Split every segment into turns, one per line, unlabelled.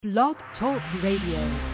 Blog Talk Radio.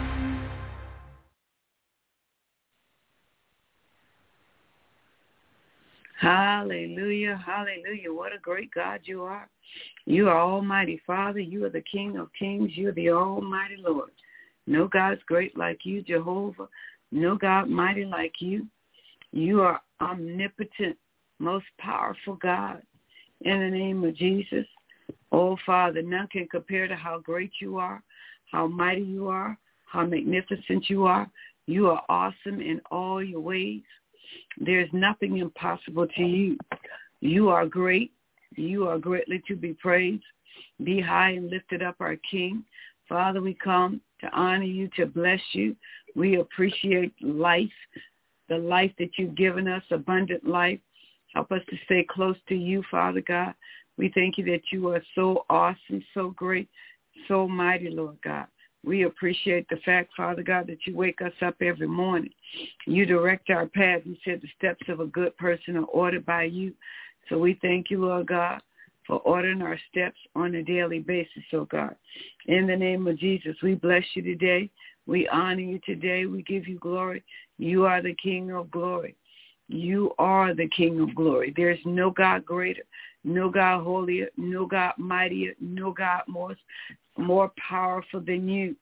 Hallelujah, hallelujah. What a great God you are. You are Almighty Father. You are the King of Kings. You are the Almighty Lord. No God's great like you, Jehovah. No God mighty like you. You are omnipotent, most powerful God. In the name of Jesus, oh Father, none can compare to how great you are, how mighty you are, how magnificent you are. You are awesome in all your ways. There's nothing impossible to you. You are great. You are greatly to be praised. Be high and lifted up, our King. Father, we come to honor you, to bless you. We appreciate life, the life that you've given us, abundant life. Help us to stay close to you, Father God. We thank you that you are so awesome, so great, so mighty, Lord God. We appreciate the fact, Father God, that you wake us up every morning. You direct our path. You said the steps of a good person are ordered by you. So we thank you, Lord God, for ordering our steps on a daily basis, oh God. In the name of Jesus, we bless you today. We honor you today. We give you glory. You are the King of glory. You are the King of glory. There's no God greater, no God holier, no God mightier, no God more powerful than you.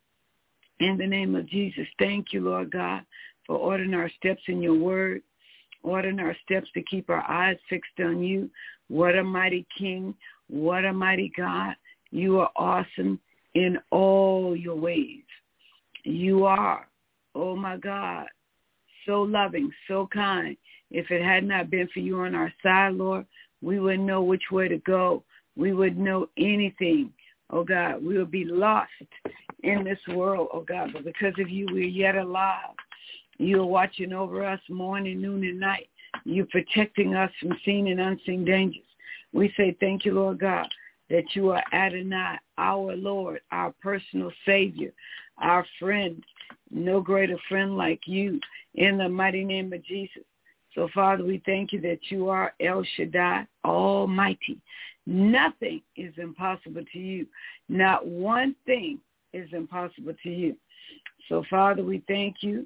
In the name of Jesus, thank you, Lord God, for ordering our steps in your word, ordering our steps to keep our eyes fixed on you. What a mighty King, what a mighty God. You are awesome in all your ways. You are, oh my God, so loving, so kind. If it had not been for you on our side, Lord, we wouldn't know which way to go. We wouldn't know anything. Oh, God, we would be lost in this world, oh, God. But because of you, we're yet alive. You are watching over us morning, noon, and night. You're protecting us from seen and unseen dangers. We say thank you, Lord God, that you are Adonai, our Lord, our personal Savior, our friend. No greater friend like you, in the mighty name of Jesus. So, Father, we thank you that you are El Shaddai, Almighty. Nothing is impossible to you. Not one thing is impossible to you. So, Father, we thank you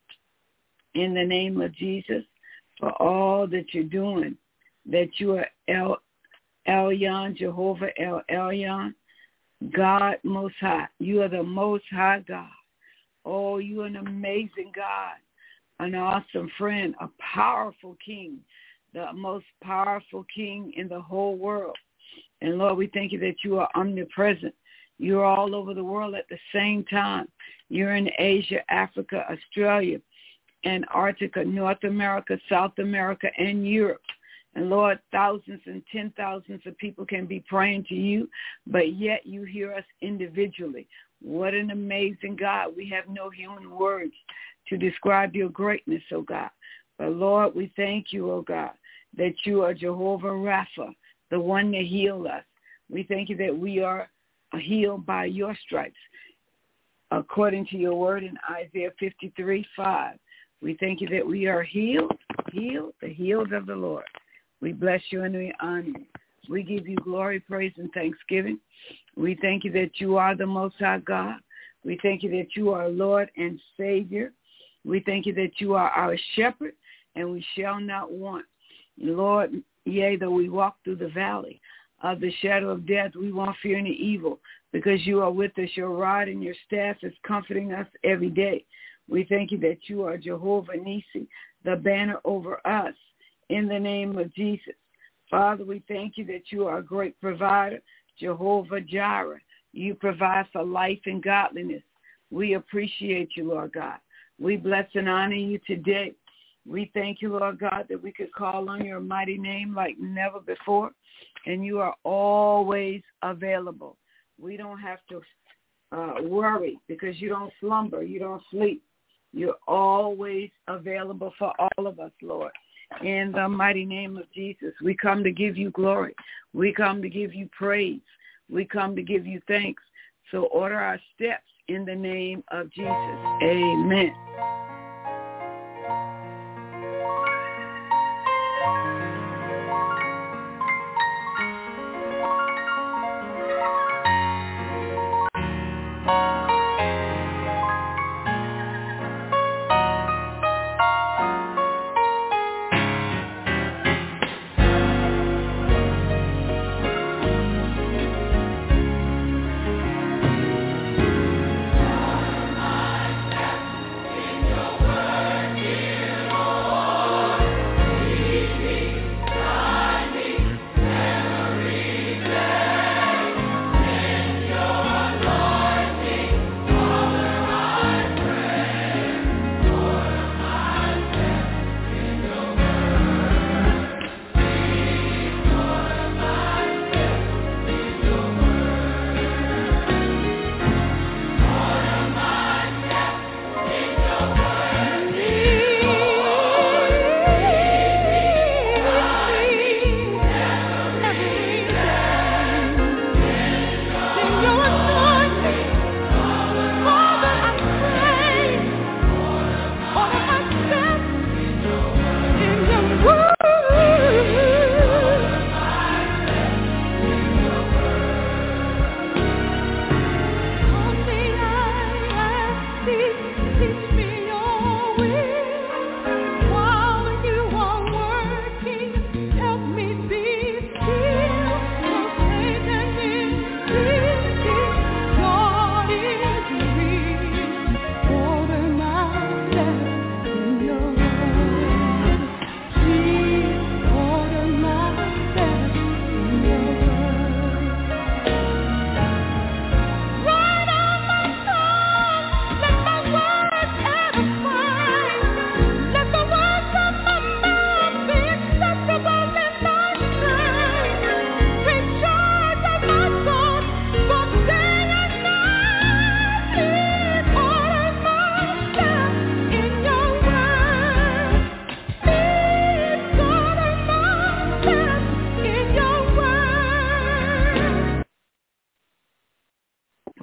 in the name of Jesus for all that you're doing, that you are El Elyon, Jehovah El Elyon, God Most High. You are the Most High God. Oh, you are an amazing God, an awesome friend, a powerful King, the most powerful King in the whole world. And, Lord, we thank you that you are omnipresent. You're all over the world at the same time. You're in Asia, Africa, Australia, Antarctica, North America, South America, and Europe. And, Lord, thousands and 10,000s of people can be praying to you, but yet you hear us individually. What an amazing God. We have no human words to describe your greatness, oh God. But, Lord, we thank you, oh God, that you are Jehovah Rapha, the one that healed us. We thank you that we are healed by your stripes, according to your word in Isaiah 53:5. We thank you that we are healed, the healed of the Lord. We bless you and we honor you. We give you glory, praise, and thanksgiving. We thank you that you are the Most High God. We thank you that you are Lord and Savior. We thank you that you are our shepherd, and we shall not want. Lord, yea, though we walk through the valley of the shadow of death, we won't fear any evil, because you are with us. Your rod and your staff is comforting us every day. We thank you that you are Jehovah Nissi, the banner over us, in the name of Jesus. Father, we thank you that you are a great provider, Jehovah Jireh. You provide for life and godliness. We appreciate you, Lord God. We bless and honor you today. We thank you, Lord God, that we could call on your mighty name like never before, and you are always available. We don't have to worry, because you don't slumber, you don't sleep. You're always available for all of us, Lord. In the mighty name of Jesus, we come to give you glory. We come to give you praise. We come to give you thanks. So order our steps in the name of Jesus. Amen.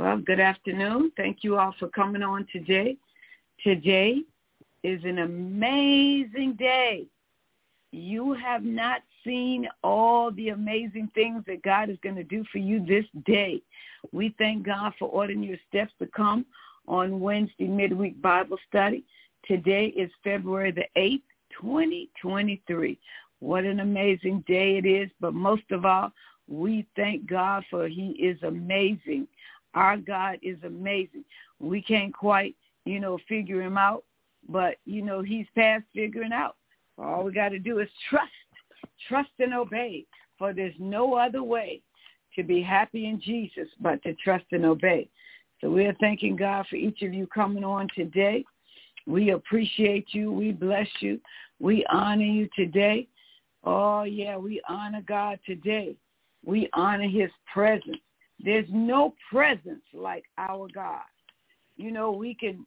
Well, good afternoon. Thank you all for coming on today. Today is an amazing day. You have not seen all the amazing things that God is going to do for you this day. We thank God for ordering your steps to come on Wednesday midweek Bible study. Today is February the 8th, 2023. What an amazing day it is. But most of all, we thank God for He is amazing. Our God is amazing. We can't quite, figure Him out, but, He's past figuring out. All we got to do is trust and obey, for there's no other way to be happy in Jesus but to trust and obey. So we are thanking God for each of you coming on today. We appreciate you. We bless you. We honor you today. Oh, yeah, we honor God today. We honor His presence. There's no presence like our God. We can,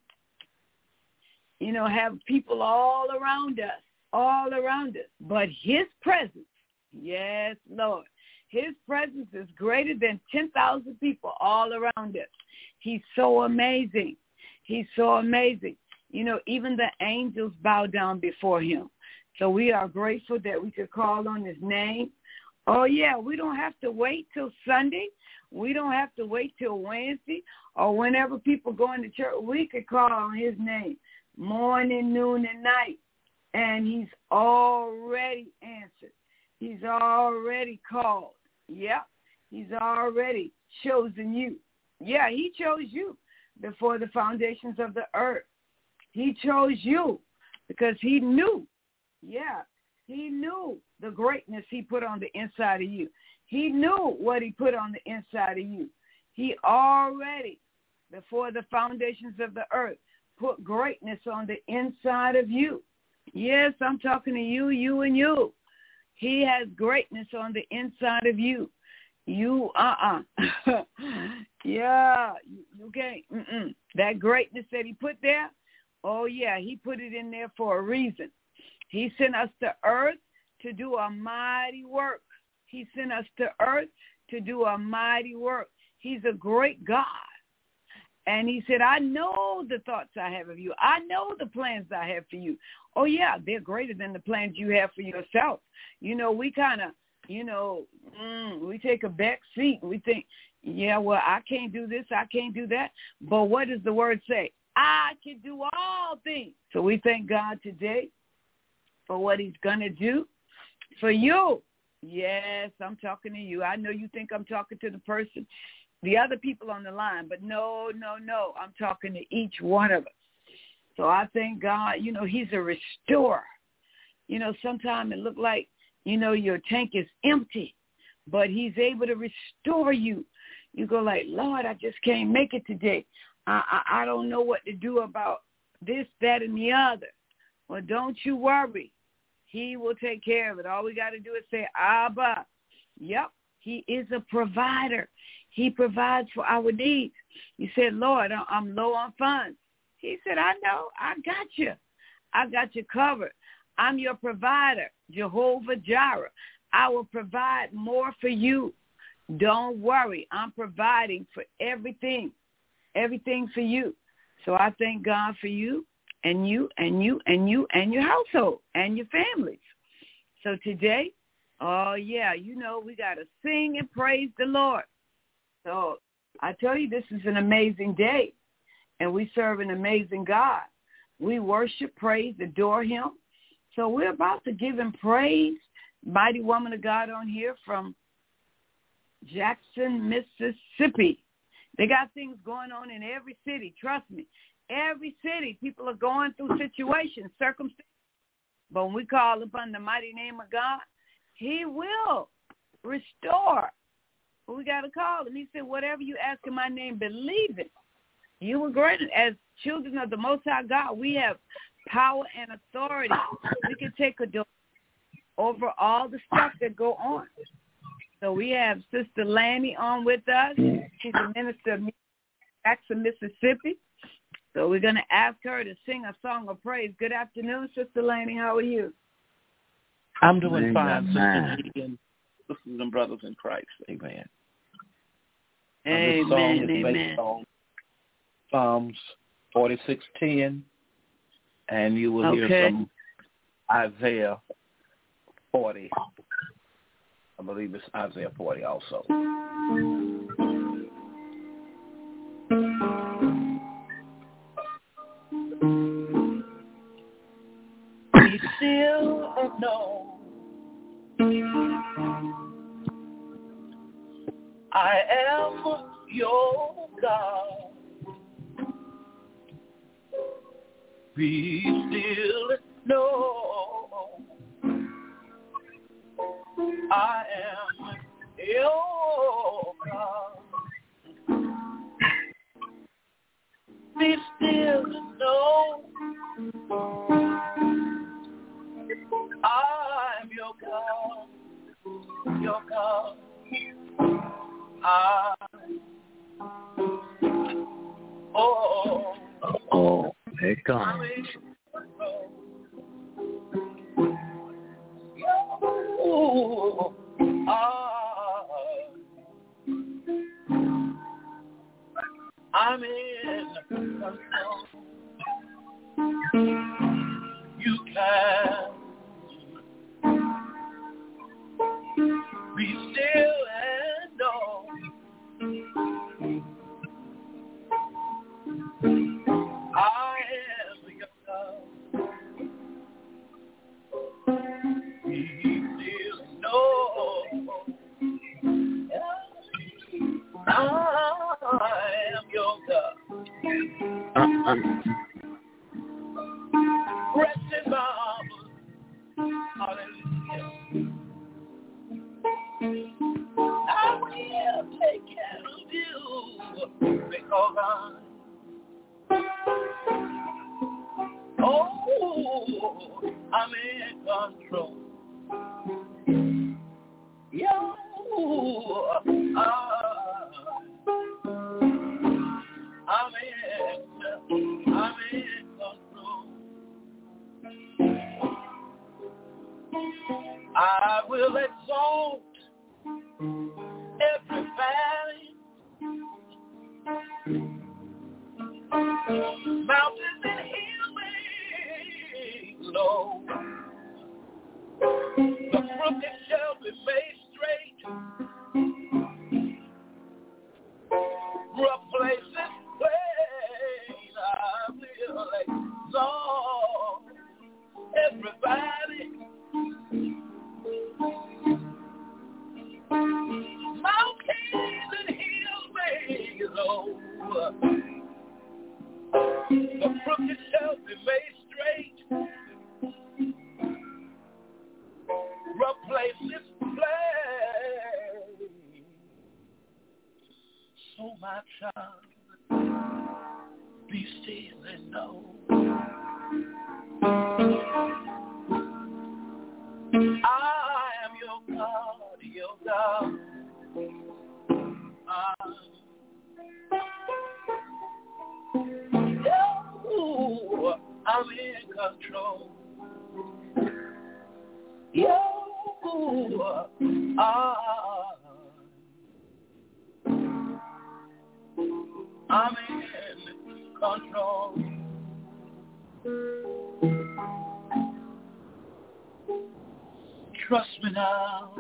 have people all around us, but His presence, yes, Lord, His presence is greater than 10,000 people all around us. He's so amazing. He's so amazing. Even the angels bow down before Him. So we are grateful that we could call on His name. Oh, yeah, we don't have to wait till Sunday. We don't have to wait till Wednesday or whenever people go into church. We could call on His name morning, noon, and night, and He's already answered. He's already called. Yeah, He's already chosen you. Yeah, He chose you before the foundations of the earth. He chose you because He knew. Yeah, He knew the greatness He put on the inside of you. He knew what He put on the inside of you. He already, before the foundations of the earth, put greatness on the inside of you. Yes, I'm talking to you, you, and you. He has greatness on the inside of you. You, yeah, you can't. That greatness that He put there, oh, yeah, He put it in there for a reason. He sent us to earth to do a mighty work. He sent us to earth to do a mighty work. He's a great God. And He said, I know the thoughts I have of you. I know the plans I have for you. Oh, yeah, they're greater than the plans you have for yourself. We kind of, we take a back seat. We think, yeah, well, I can't do this. I can't do that. But what does the word say? I can do all things. So we thank God today for what He's going to do for you. Yes, I'm talking to you. I know you think I'm talking to the person, the other people on the line, but no. I'm talking to each one of us. So I thank God, He's a restorer. Sometimes it look like, your tank is empty, but He's able to restore you. You go like, Lord, I just can't make it today. I don't know what to do about this, that, and the other. Well, don't you worry. He will take care of it. All we got to do is say, Abba. Yep, He is a provider. He provides for our needs. You said, Lord, I'm low on funds. He said, I know. I got you. I got you covered. I'm your provider, Jehovah Jireh. I will provide more for you. Don't worry. I'm providing for everything for you. So I thank God for you. And you, and you, and you, and your household, and your families. So today, oh, yeah, we got to sing and praise the Lord. So I tell you, this is an amazing day, and we serve an amazing God. We worship, praise, adore Him. So we're about to give Him praise. Mighty woman of God on here from Jackson, Mississippi. They got things going on in every city, trust me. Every city, people are going through situations, circumstances. But when we call upon the mighty name of God, He will restore. But we got to call Him. He said, whatever you ask in my name, believe it. You will grant it. As children of the Most High God, we have power and authority. We can take authority over all the stuff that go on. So we have Sister Lanny on with us. She's a minister of Jackson, Mississippi. So we're going to ask her to sing a song of praise. Good afternoon, Sister Lanny. How are you?
I'm doing fine, Sister G, and sisters and brothers in Christ. Amen. This song is
Amen.
based on Psalms 46:10, and you will hear some Isaiah 40. I believe it's Isaiah 40 also. Be still and know I am your God. Be still and know I am your God. Be still and know I'm your God, your God. Here it comes. I'm in control. You can be still and know I am your God. Be still and know I am your God. Rest in my arms. Hallelujah. I will take care of you because I'm in control. I'm in control. I will exalt every valley, mountains and hills low. The crooked shall be made straight, rough places plain. I will exalt every valley, mountains and hills made low. The crooked shall be made straight, rough places plain. So my child, be still and know I am your God, your God. I'm in control. I'm in control. Trust me now.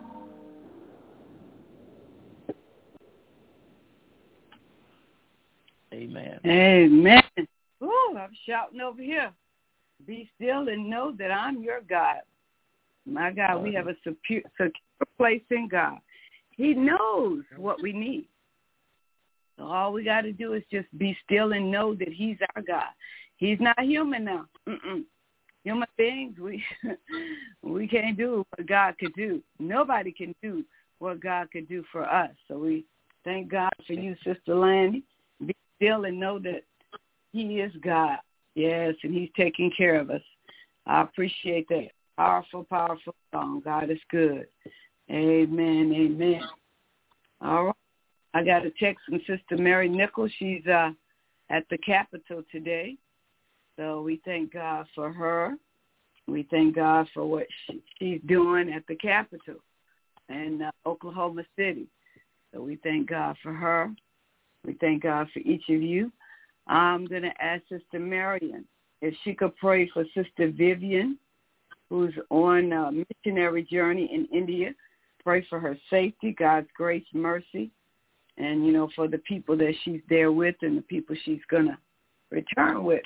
Amen.
Amen. Ooh, I'm shouting over here. Be still and know that I'm your God. My God, we have a secure place in God. He knows what we need. So all we got to do is just be still and know that he's our God. He's not human now. Human beings, we can't do what God could do. Nobody can do what God could do for us. So we thank God for you, Sister Lanny. Be still and know that he is God. Yes, and he's taking care of us. I appreciate that. Powerful, powerful song. God is good. Amen, amen. All right. I got a text from Sister Mary Nichols. She's at the Capitol today. So we thank God for her. We thank God for what she's doing at the Capitol in Oklahoma City. So we thank God for her. We thank God for each of you. I'm going to ask Sister Marion if she could pray for Sister Vivian, who's on a missionary journey in India. Pray for her safety, God's grace, mercy, and, for the people that she's there with and the people she's going to return with.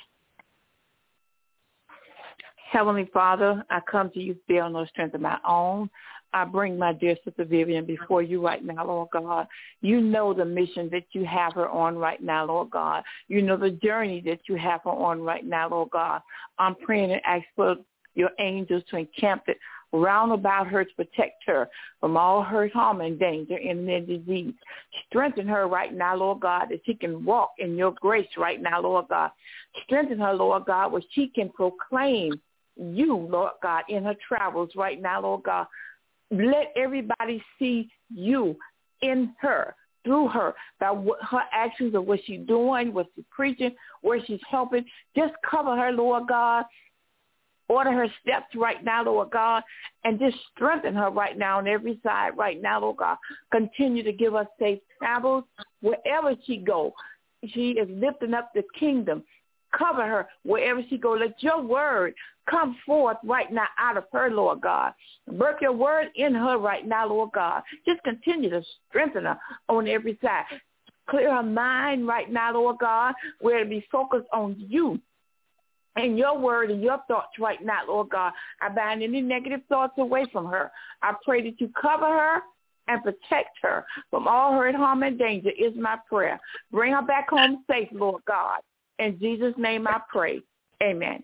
Heavenly Father, I come to you still on no strength of my own. I bring my dear Sister Vivian before you right now, Lord God. You know the mission that you have her on right now, Lord God. You know the journey that you have her on right now, Lord God. I'm praying and ask for your angels to encamp it round about her to protect her from all hurt, harm, and danger in their disease. Strengthen her right now, Lord God, that she can walk in your grace right now, Lord God. Strengthen her, Lord God, where she can proclaim you, Lord God, in her travels right now, Lord God. Let everybody see you in her, through her, by her actions of what she's doing, what she's preaching, where she's helping. Just cover her, Lord God. Order her steps right now, Lord God, and just strengthen her right now on every side right now, Lord God. Continue to give us safe travels wherever she goes. She is lifting up the kingdom. Cover her wherever she goes. Let your word come forth right now out of her, Lord God. Work your word in her right now, Lord God. Just continue to strengthen her on every side. Clear her mind right now, Lord God, where to be focused on you and your word and your thoughts right now, Lord God. I bind any negative thoughts away from her. I pray that you cover her and protect her from all hurt, harm, and danger is my prayer. Bring her back home safe, Lord God. In Jesus' name I pray. Amen.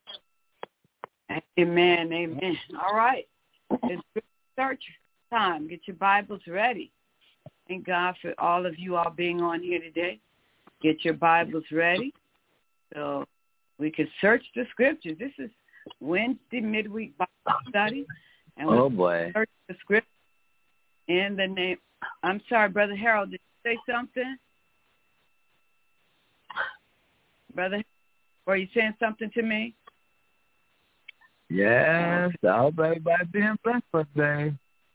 Amen. Amen. All right. It's search time. Get your Bibles ready. Thank God for all of you all being on here today. Get your Bibles ready so we can search the scriptures. This is Wednesday midweek Bible study. And we'll search the scripture in the name. I'm sorry, Brother Harold, did you say something? Brother, were you saying something to me?
Yes, I hope everybody being blessed for today.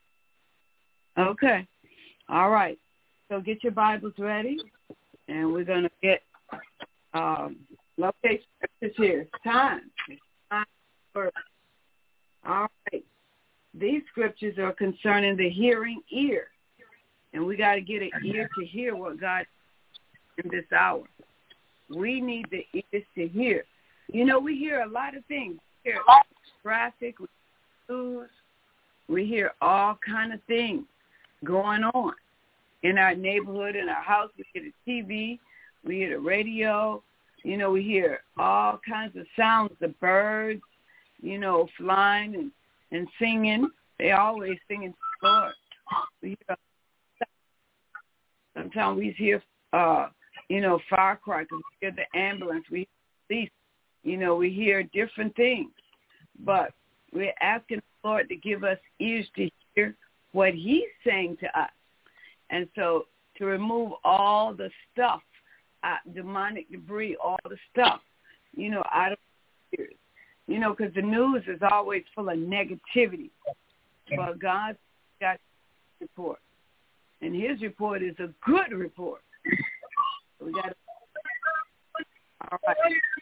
Okay. All right. So get your Bibles ready, and we're going to get location scriptures here. It's time. It's time for. All right. These scriptures are concerning the hearing ear, and we got to get an ear to hear what God in this hour. We need the ears to hear. We hear a lot of things. We hear traffic, we hear news, we hear all kind of things going on in our neighborhood, in our house. We hear the TV, we hear the radio. We hear all kinds of sounds, the birds, flying and singing. They always singing to the Lord. We hear, sometimes we hear firecrackers, we hear the ambulance, we hear police, we hear different things. But we're asking the Lord to give us ears to hear what he's saying to us. And so to remove all the stuff, demonic debris, all the stuff, out of ears. Because the news is always full of negativity. But God's got a report. And his report is a good report. We got to. All right.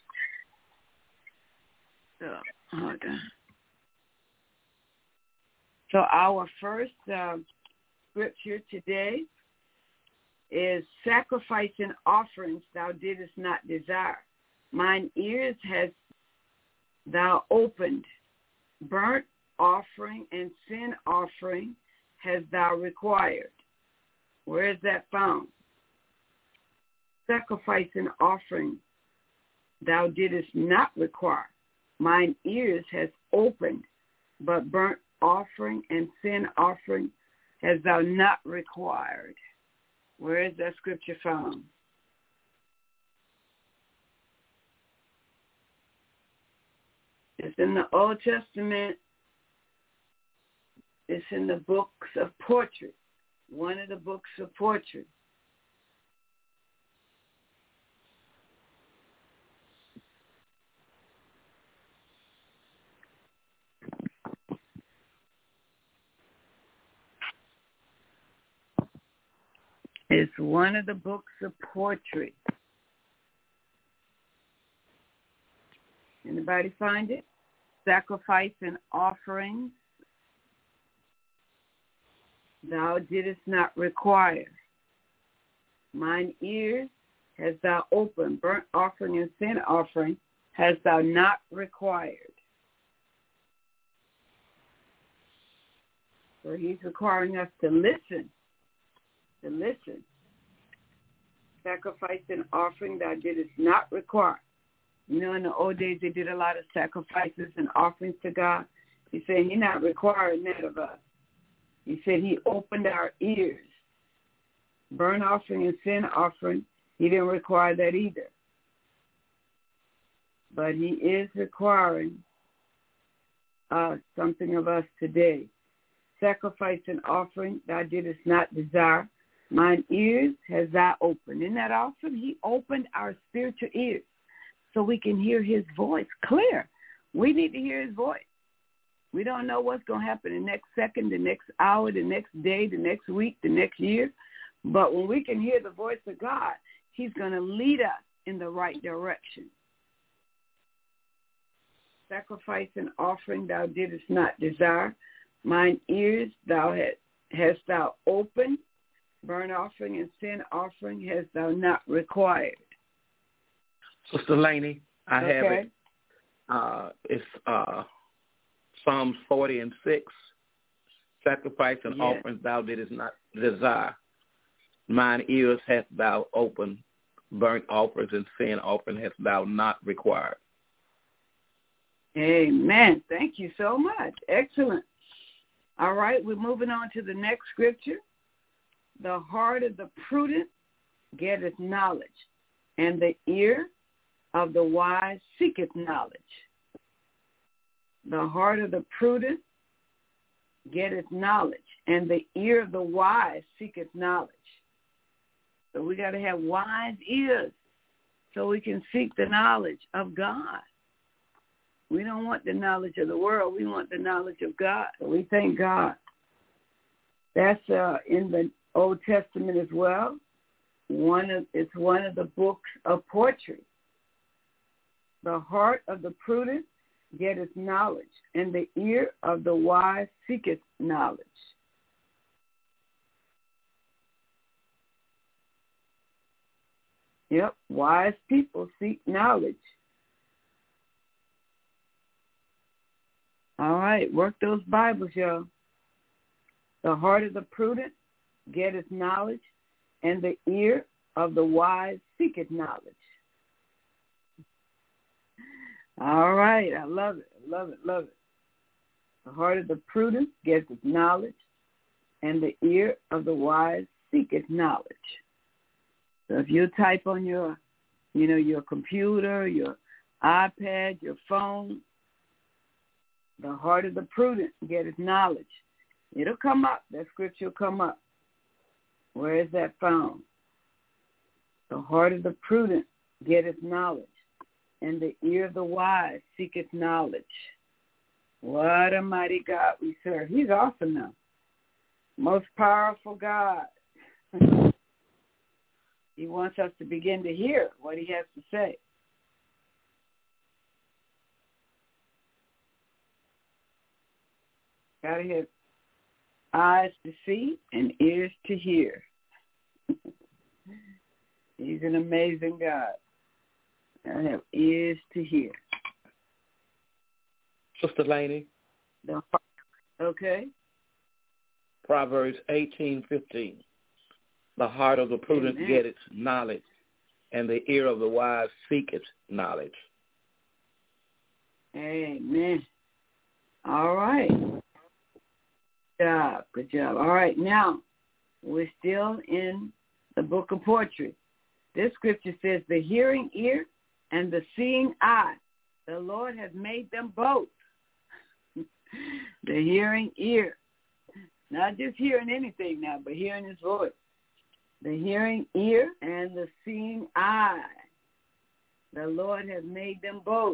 So, hold on. So our first scripture today is sacrifice and offerings thou didst not desire. Mine ears hast thou opened. Burnt offering and sin offering hast thou required. Where is that found? Sacrifice and offering thou didst not require. Mine ears has opened, but burnt offering and sin offering hast thou not required. Where is that scripture found? It's in the Old Testament. It's in the books of poetry, one of the books of poetry. It's one of the books of poetry. Anybody find it? Sacrifice and offerings thou didst not require. Mine ears hast thou opened. Burnt offering and sin offering hast thou not required. So he's requiring us to listen. To listen. Sacrifice and offering thou didst not require. You know, in the old days, they did a lot of sacrifices and offerings to God. He said he's not requiring that of us. He said he opened our ears. Burnt offering and sin offering, he didn't require that either. But he is requiring something of us today. Sacrifice and offering thou didst not desire. Mine ears has thou opened. Isn't that awesome? He opened our spiritual ears so we can hear his voice clear. We need to hear his voice. We don't know what's going to happen the next second, the next hour, the next day, the next week, the next year. But when we can hear the voice of God, he's going to lead us in the right direction. Sacrifice and offering thou didst not desire. Mine ears hast thou opened. Burnt offering and sin offering hast thou not required.
Sister Laney, I have it. It's Psalms 40 and 6. Sacrifice and offerings thou didst not desire. Mine ears hast thou opened. Burnt offerings and sin offering hast thou not required.
Amen. Thank you so much. Excellent. All right, we're moving on to the next scripture. The heart of the prudent getteth knowledge, and the ear of the wise seeketh knowledge. The heart of the prudent getteth knowledge, and the ear of the wise seeketh knowledge. So we got to have wise ears so we can seek the knowledge of God. We don't want the knowledge of the world. We want the knowledge of God. So we thank God. That's in the Old Testament as well. It's one of the books of poetry. The heart of the prudent getteth knowledge, and the ear of the wise seeketh knowledge. Yep, wise people seek knowledge. All right, work those Bibles, y'all. The heart of the prudent getteth knowledge, and the ear of the wise seeketh knowledge. All right, I love it, love it, love it. The heart of the prudent getteth knowledge, and the ear of the wise seeketh knowledge. So if you type on your computer, your iPad, your phone, the heart of the prudent getteth knowledge. It'll come up. That scripture will come up. Where is that found? The heart of the prudent getteth knowledge, and the ear of the wise seeketh knowledge. What a mighty God we serve. He's awesome now. Most powerful God. He wants us to begin to hear what he has to say. Got to have eyes to see and ears to hear. He's an amazing God. Got to have ears to hear.
Sister Laney.
Okay.
Proverbs 18:15. The heart of the prudent getteth knowledge, and the ear of the wise seeketh knowledge.
Amen. All right. Good job. All right, now we're still in the book of poetry. This scripture says, the hearing ear and the seeing eye, the Lord has made them both. The hearing ear, not just hearing anything now, but hearing his voice. The hearing ear and the seeing eye, the Lord has made them both.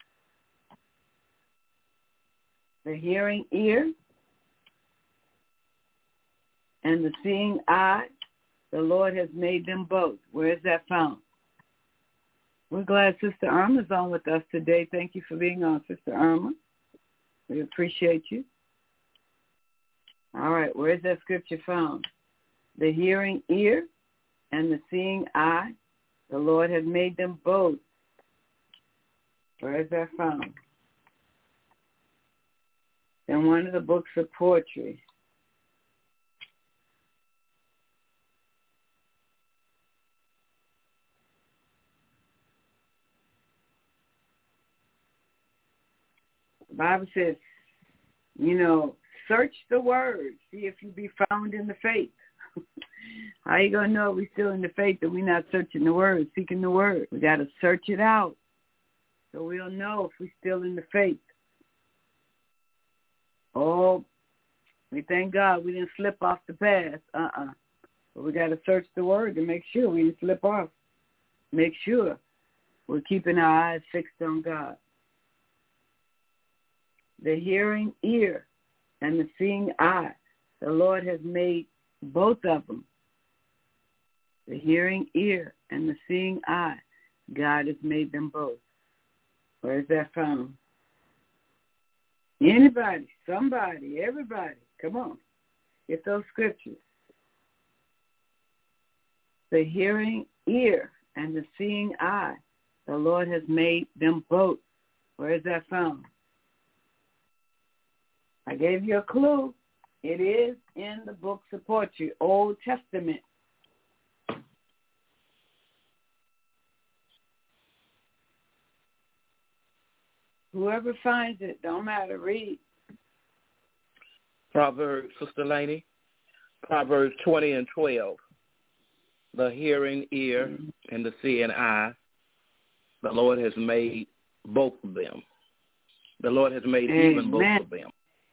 The hearing ear and the seeing eye, the Lord has made them both. Where is that found? We're glad Sister Irma's on with us today. Thank you for being on, Sister Irma. We appreciate you. All right, where is that scripture found? The hearing ear and the seeing eye, the Lord has made them both. Where is that found? In one of the books of poetry. The Bible says, search the word, see if you be found in the faith. How you going to know we're still in the faith if we're not searching the word, seeking the word? We got to search it out so we'll know if we're still in the faith. Oh, we thank God we didn't slip off the path. But we got to search the word to make sure we didn't slip off. Make sure we're keeping our eyes fixed on God. The hearing ear and the seeing eye, the Lord has made both of them. The hearing ear and the seeing eye, God has made them both. Where is that found? Anybody, somebody, everybody, come on. Get those scriptures. The hearing ear and the seeing eye, the Lord has made them both. Where is that found? I gave you a clue. It is in the books of poetry, Old Testament. Whoever finds it, don't matter, read.
Proverbs, Sister Laney, Proverbs 20:12. The hearing ear and the seeing eye, the Lord has made both of them. The Lord has made even both of them.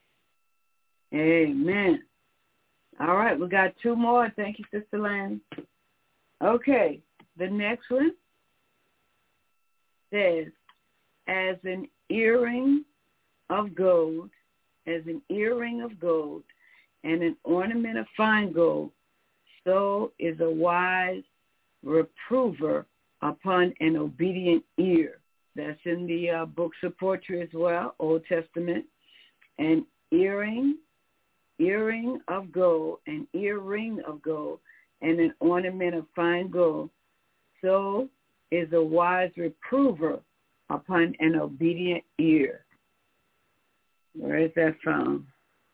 Amen. All right, we got two more. Thank you, Sister Lanny. Okay, the next one says, as an earring of gold, and an ornament of fine gold, so is a wise reprover upon an obedient ear. That's in the books of poetry as well, Old Testament. An earring of gold, an earring of gold, and an ornament of fine gold, so is a wise reprover upon an obedient ear. Where is that found?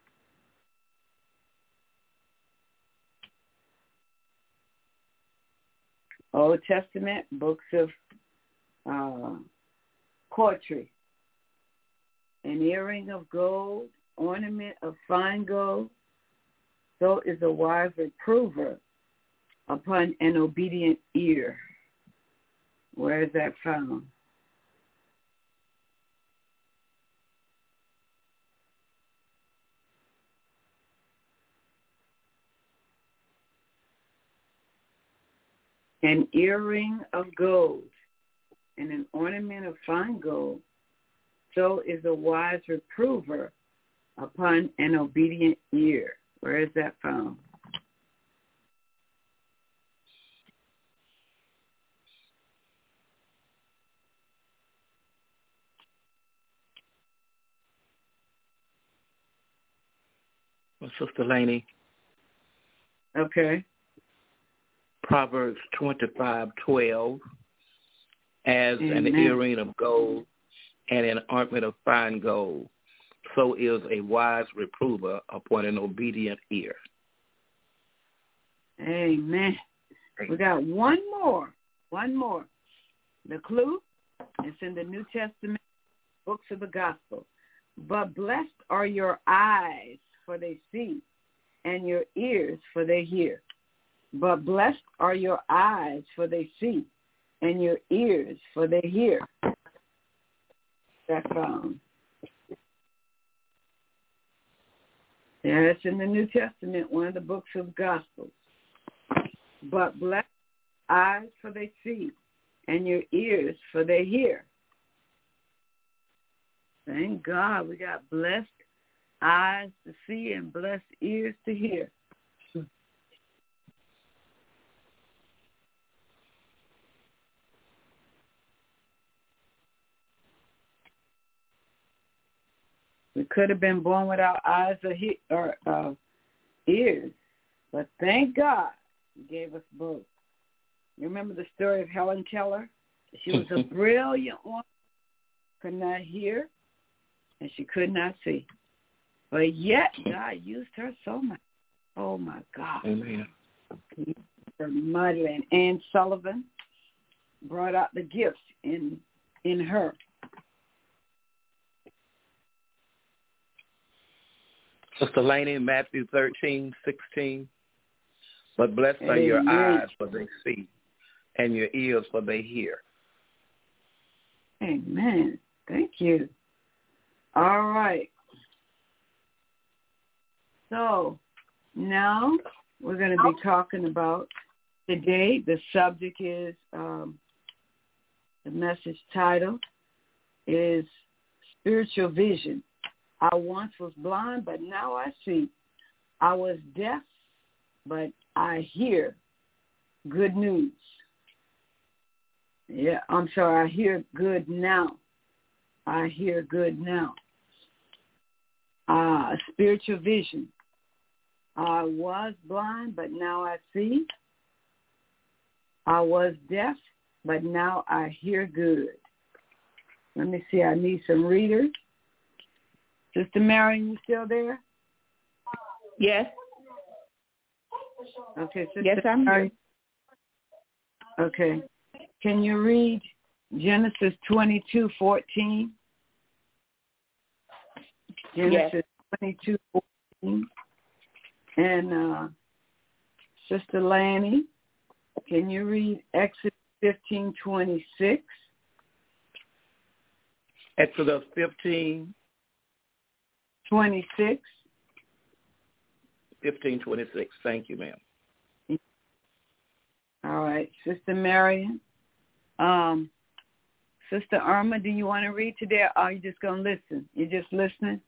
Old Testament, books of poetry. An earring of gold, ornament of fine gold, so is a wise reprover upon an obedient ear. Where is that found? An earring of gold and an ornament of fine gold, so is a wise reprover upon an obedient ear. Where is that found?
Well, Sister Laney.
Okay.
Proverbs 25:12. As
Amen.
An earring of gold and an ornament of fine gold, so is a wise reprover upon an obedient ear.
Amen. We got one more. The clue is in the New Testament, books of the gospel. But blessed are your eyes, for they see, and your ears, for they hear. But blessed are your eyes, for they see, and your ears, for they hear. That's found. Yeah, it's in the New Testament, one of the books of Gospels. But blessed eyes, for they see, and your ears, for they hear. Thank God we got blessed eyes to see and blessed ears to hear. We could have been born without eyes or ears, but thank God He gave us both. You remember the story of Helen Keller? She was a brilliant woman, could not hear, and she could not see. But yet, God used her so much. Oh, my God.
Amen.
He used her mightily. And Anne Sullivan brought out the gifts in her.
Sister Laney, Matthew 13:16. But blessed are your eyes, for they see, and your ears, for they hear.
Amen. Thank you. All right. So now we're going to be talking about today. The subject is, the message title is Spiritual Vision. I once was blind, but now I see. I was deaf, but I hear good news. Yeah, I'm sorry, I hear good now. I hear good now. Spiritual vision. I was blind, but now I see. I was deaf, but now I hear good. Let me see, I need some readers. Sister Marion, you still there?
Yes.
Okay, Sister
yes, I'm
Marion.
here.
Okay. Can you read Genesis 22:14? Genesis 22:14. And Sister Lanny, can you read Exodus 15:26?
Exodus 15.
26.
15:26. Thank you, ma'am.
All right. Sister Marion. Sister Irma, do you want to read today, or are you just going to listen? You're just listening?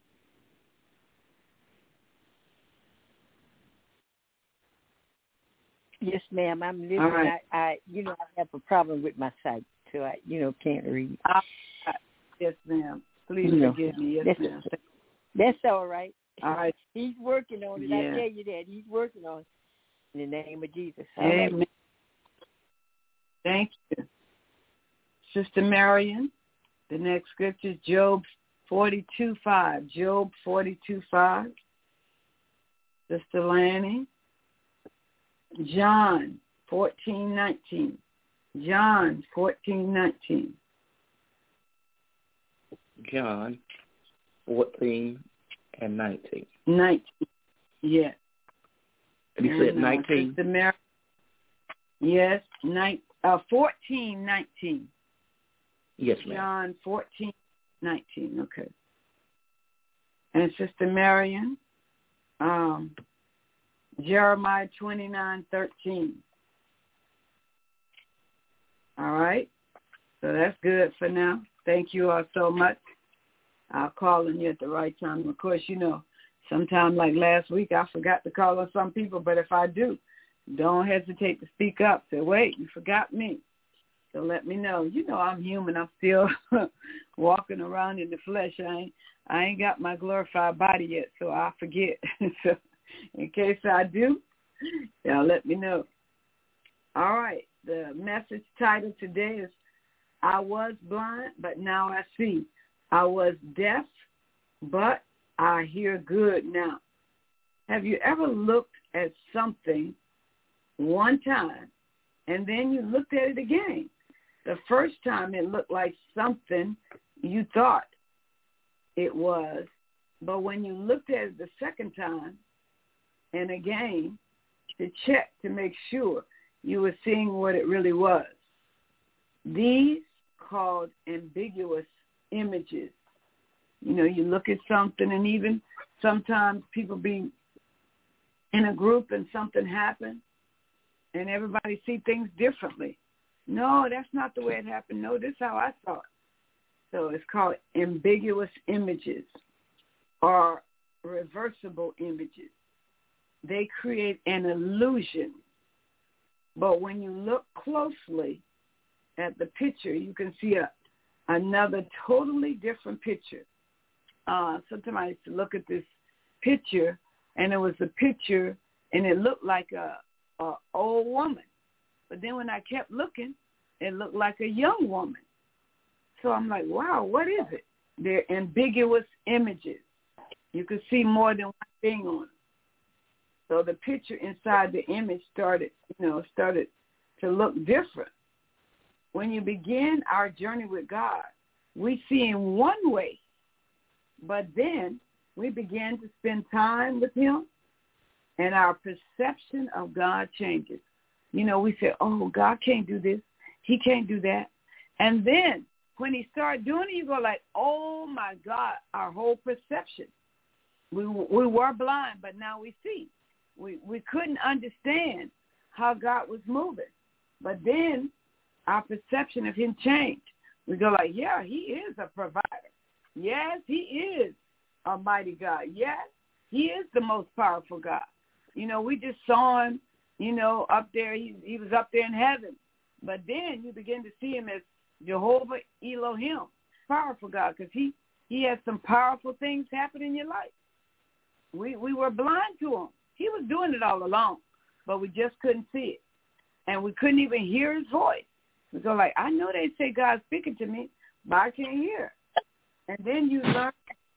Yes, ma'am. I'm listening.
All right.
I have a problem with my sight, so I can't read.
Yes, ma'am. Please forgive me. Yes, ma'am.
That's all right.
All right.
He's working on it.
Yeah.
I tell you that. He's working on it. In the name of Jesus. All
Amen.
right.
Thank you. Sister Marion, the next scripture is Job 42:5. Job 42:5. Sister Lanny. John 14:19. John 14:19.
John 14 and 19.
19. Yeah.
You said 19?
Sister Mary. Yes, 14:19.
Yes, ma'am.
John 14:19. Okay. And Sister Marion, Jeremiah 29:13. All right. So that's good for now. Thank you all so much. I'll call on you at the right time. Of course, sometime like last week, I forgot to call on some people, but if I do, don't hesitate to speak up. Say, wait, you forgot me. So let me know. I'm human. I'm still walking around in the flesh. I ain't got my glorified body yet, so I forget. So in case I do, y'all let me know. All right. The message title today is, I was blind, but now I see. I was deaf, but I hear good now. Have you ever looked at something one time and then you looked at it again? The first time it looked like something you thought it was, but when you looked at it the second time and again to check to make sure you were seeing what it really was. These called ambiguous images. You look at something, and even sometimes people be in a group and something happens and everybody see things differently. No, that's not the way it happened. No, this is how I saw it. So it's called ambiguous images or reversible images. They create an illusion. But when you look closely at the picture, you can see another totally different picture. sometimes I used to look at this picture, and it was a picture, and it looked like a old woman. But then when I kept looking, it looked like a young woman. So I'm like, wow, what is it? They're ambiguous images. You could see more than one thing on them. So the picture inside the image started to look different. When you begin our journey with God, we see in one way, but then we begin to spend time with him, and our perception of God changes. We say, oh, God can't do this. He can't do that. And then when he started doing it, you go like, oh, my God, our whole perception. We were blind, but now we see. We couldn't understand how God was moving. But then our perception of him changed. We go like, yeah, he is a provider. Yes, he is a mighty God. Yes, he is the most powerful God. We just saw him, up there. He was up there in heaven. But then you begin to see him as Jehovah Elohim, powerful God, because he has some powerful things happen in your life. We were blind to him. He was doing it all along, but we just couldn't see it. And we couldn't even hear his voice. We go like, I know they say God's speaking to me, but I can't hear. And then you learn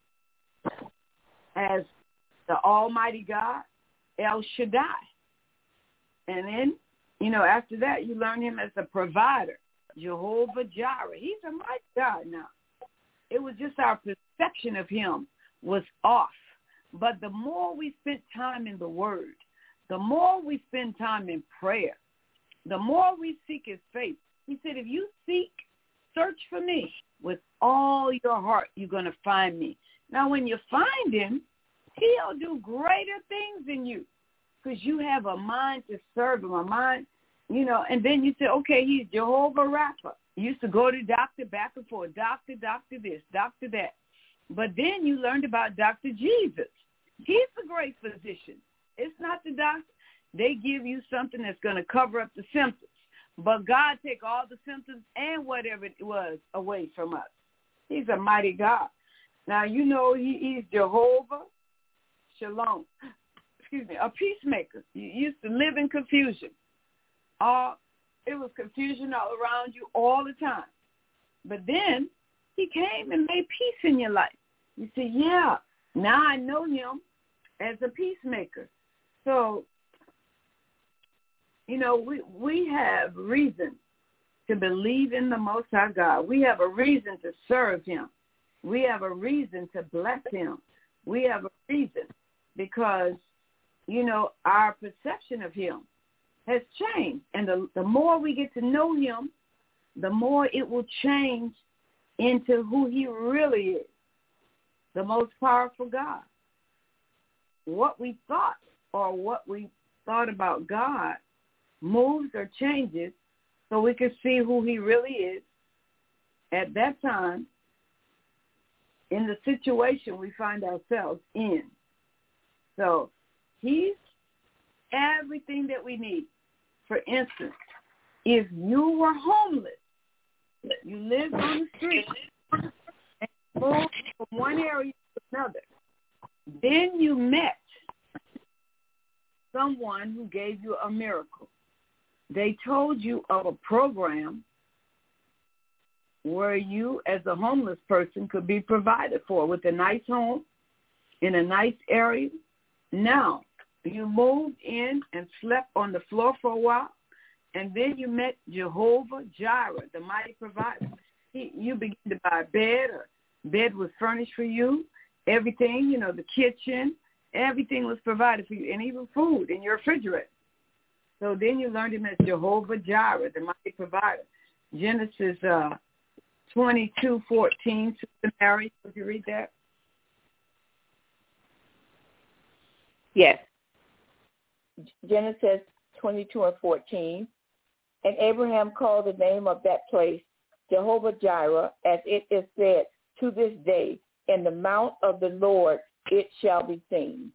as the Almighty God, El Shaddai. And then, after that, you learn him as the provider, Jehovah Jireh. He's a mighty God now. It was just our perception of him was off. But the more we spent time in the Word, the more we spend time in prayer, the more we seek his face. He said, if you search for me with all your heart, you're going to find me. Now, when you find him, he'll do greater things in you because you have a mind to serve him, a mind, and then you say, okay, he's Jehovah Rapha. You used to go to doctor back and forth, doctor this, doctor that. But then you learned about Dr. Jesus. He's the great physician. It's not the doctor. They give you something that's going to cover up the symptoms. But God take all the symptoms and whatever it was away from us. He's a mighty God. Now, he's Jehovah Shalom. A peacemaker. You used to live in confusion. It was confusion all around you all the time. But then he came and made peace in your life. You say, yeah, now I know him as a peacemaker. So, we have reason to believe in the Most High God. We have a reason to serve him. We have a reason to bless him. We have a reason because, our perception of him has changed. And the more we get to know him, the more it will change into who he really is, the most powerful God. What we thought or what we thought about God moves or changes so we can see who he really is at that time in the situation we find ourselves in. So he's everything that we need. For instance, if you were homeless, you lived on the street, and moved from one area to another, then you met someone who gave you a miracle. They told you of a program where you as a homeless person could be provided for with a nice home in a nice area. Now, you moved in and slept on the floor for a while, and then you met Jehovah Jireh, the mighty provider. You began to buy a bed, or bed was furnished for you, everything, the kitchen, everything was provided for you, and even food in your refrigerator. So then you learned him as Jehovah Jireh, the mighty provider. Genesis 22:14, Sister Mary, would you read that?
Yes. Genesis 22:14. And Abraham called the name of that place Jehovah Jireh, as it is said, to this day, in the mount of the Lord it shall be seen.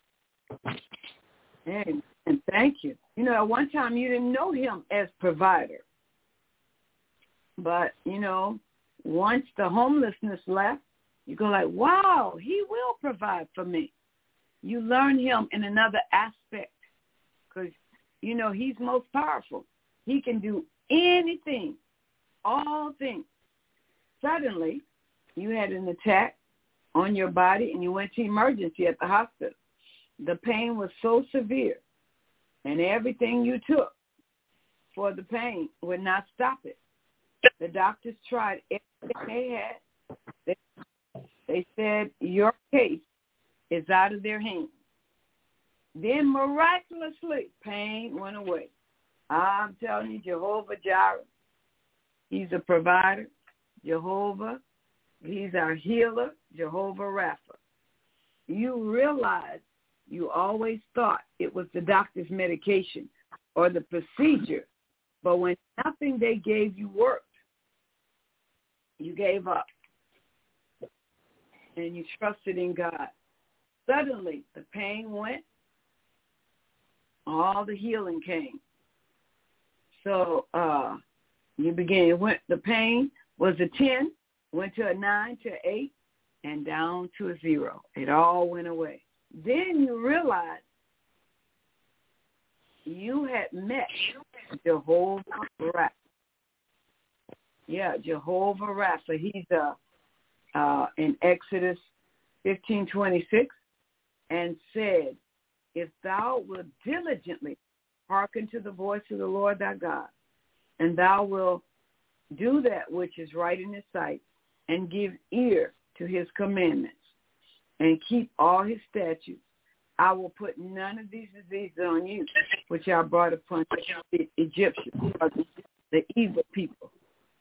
And thank you. At one time you didn't know him as provider. But, once the homelessness left, You go like, wow, he will provide for me. You learn him in another aspect because, you know, he's most powerful. He can do anything, all things. Suddenly, you had an attack on your body and you went to emergency at the hospital. The pain was so severe and everything you took for the pain would not stop it. The doctors tried everything they had. They said, your case is out of their hands. Then miraculously, pain went away. I'm telling you, Jehovah Jireh, he's a provider. Jehovah, he's our healer, Jehovah Rapha. You realize you always thought it was the doctor's medication or the procedure, but when nothing they gave you worked, you gave up and you trusted in God. Suddenly, the pain went, all the healing came. So you began, the pain was a 10, went to a 9, to an 8, and down to a 0. It all went away. Then you realized you had met Jehovah Rapha. Yeah, Jehovah Rapha. He's in Exodus 15:26 and said, if thou wilt diligently hearken to the voice of the Lord thy God, and thou wilt do that which is right in his sight, and give ear to his commandments, and keep all his statutes, I will put none of these diseases on you, which I brought upon the Egyptians, the evil people.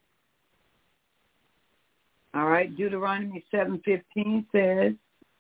All right, Deuteronomy 7:15 says,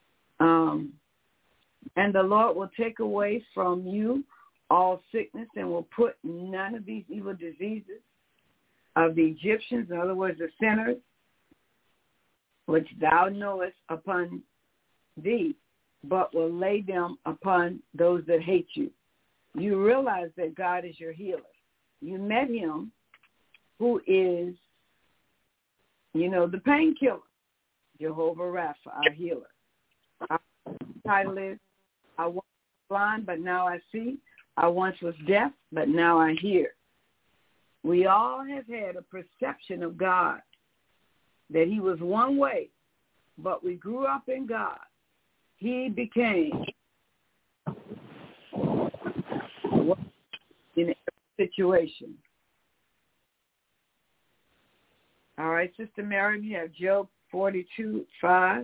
and the Lord will take away from you all sickness and will put none of these evil diseases of the Egyptians, in other words, the sinners, which thou knowest, upon thee, but will lay them upon those that hate you. You realize that God is your healer. You met him who is, you know, the painkiller, Jehovah Rapha, our healer. Our title is, I once was blind, but now I see. I once was deaf, but now I hear. We all have had a perception of God, that he was one way, but we grew up in God. He became in every situation. All right, Sister Mary, you have Job 42:5.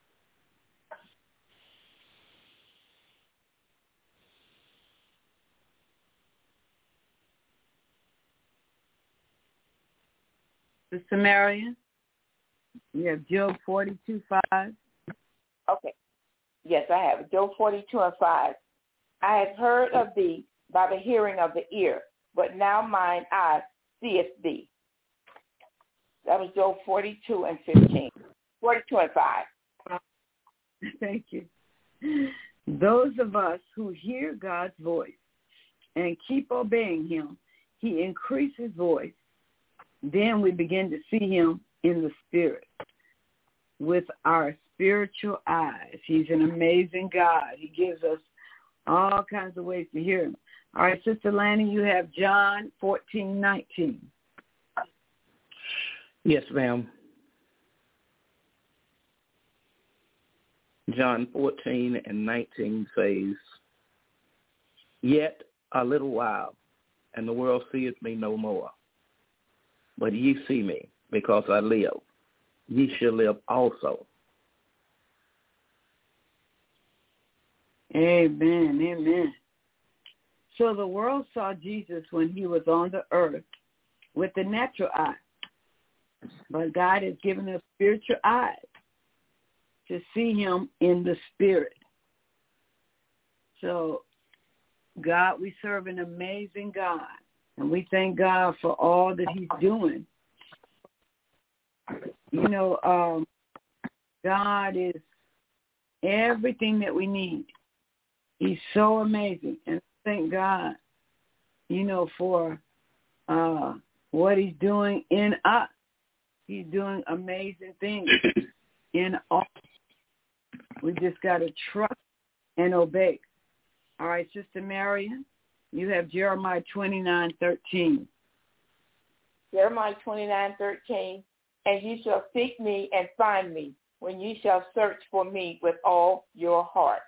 Sister Marion, you have Job 42:5.
Okay. Yes, I have. Job 42:5. I have heard of thee by the hearing of the ear, but now mine eye seeth thee. That was Job 42:15. 42:5.
Thank you. Those of us who hear God's voice and keep obeying him, he increases voice. Then we begin to see him in the spirit with our spiritual eyes. He's an amazing God. He gives us all kinds of ways to hear him. All right, Sister Lanny, you have John 14:19.
Yes, ma'am. John 14:19 says, yet a little while, and the world seeth me no more. But ye see me, because I live. Ye shall live also.
Amen, amen. So the world saw Jesus when he was on the earth with the natural eye. But God has given us spiritual eyes to see him in the spirit. So, God, we serve an amazing God. And we thank God for all that he's doing. You know, God is everything that we need. He's so amazing. And thank God, you know, for what he's doing in us. He's doing amazing things in all. We just got to trust and obey. All right, Sister Marion, you have Jeremiah 29:13.
Jeremiah 29:13, and you shall seek me and find me when you shall search for me with all your heart.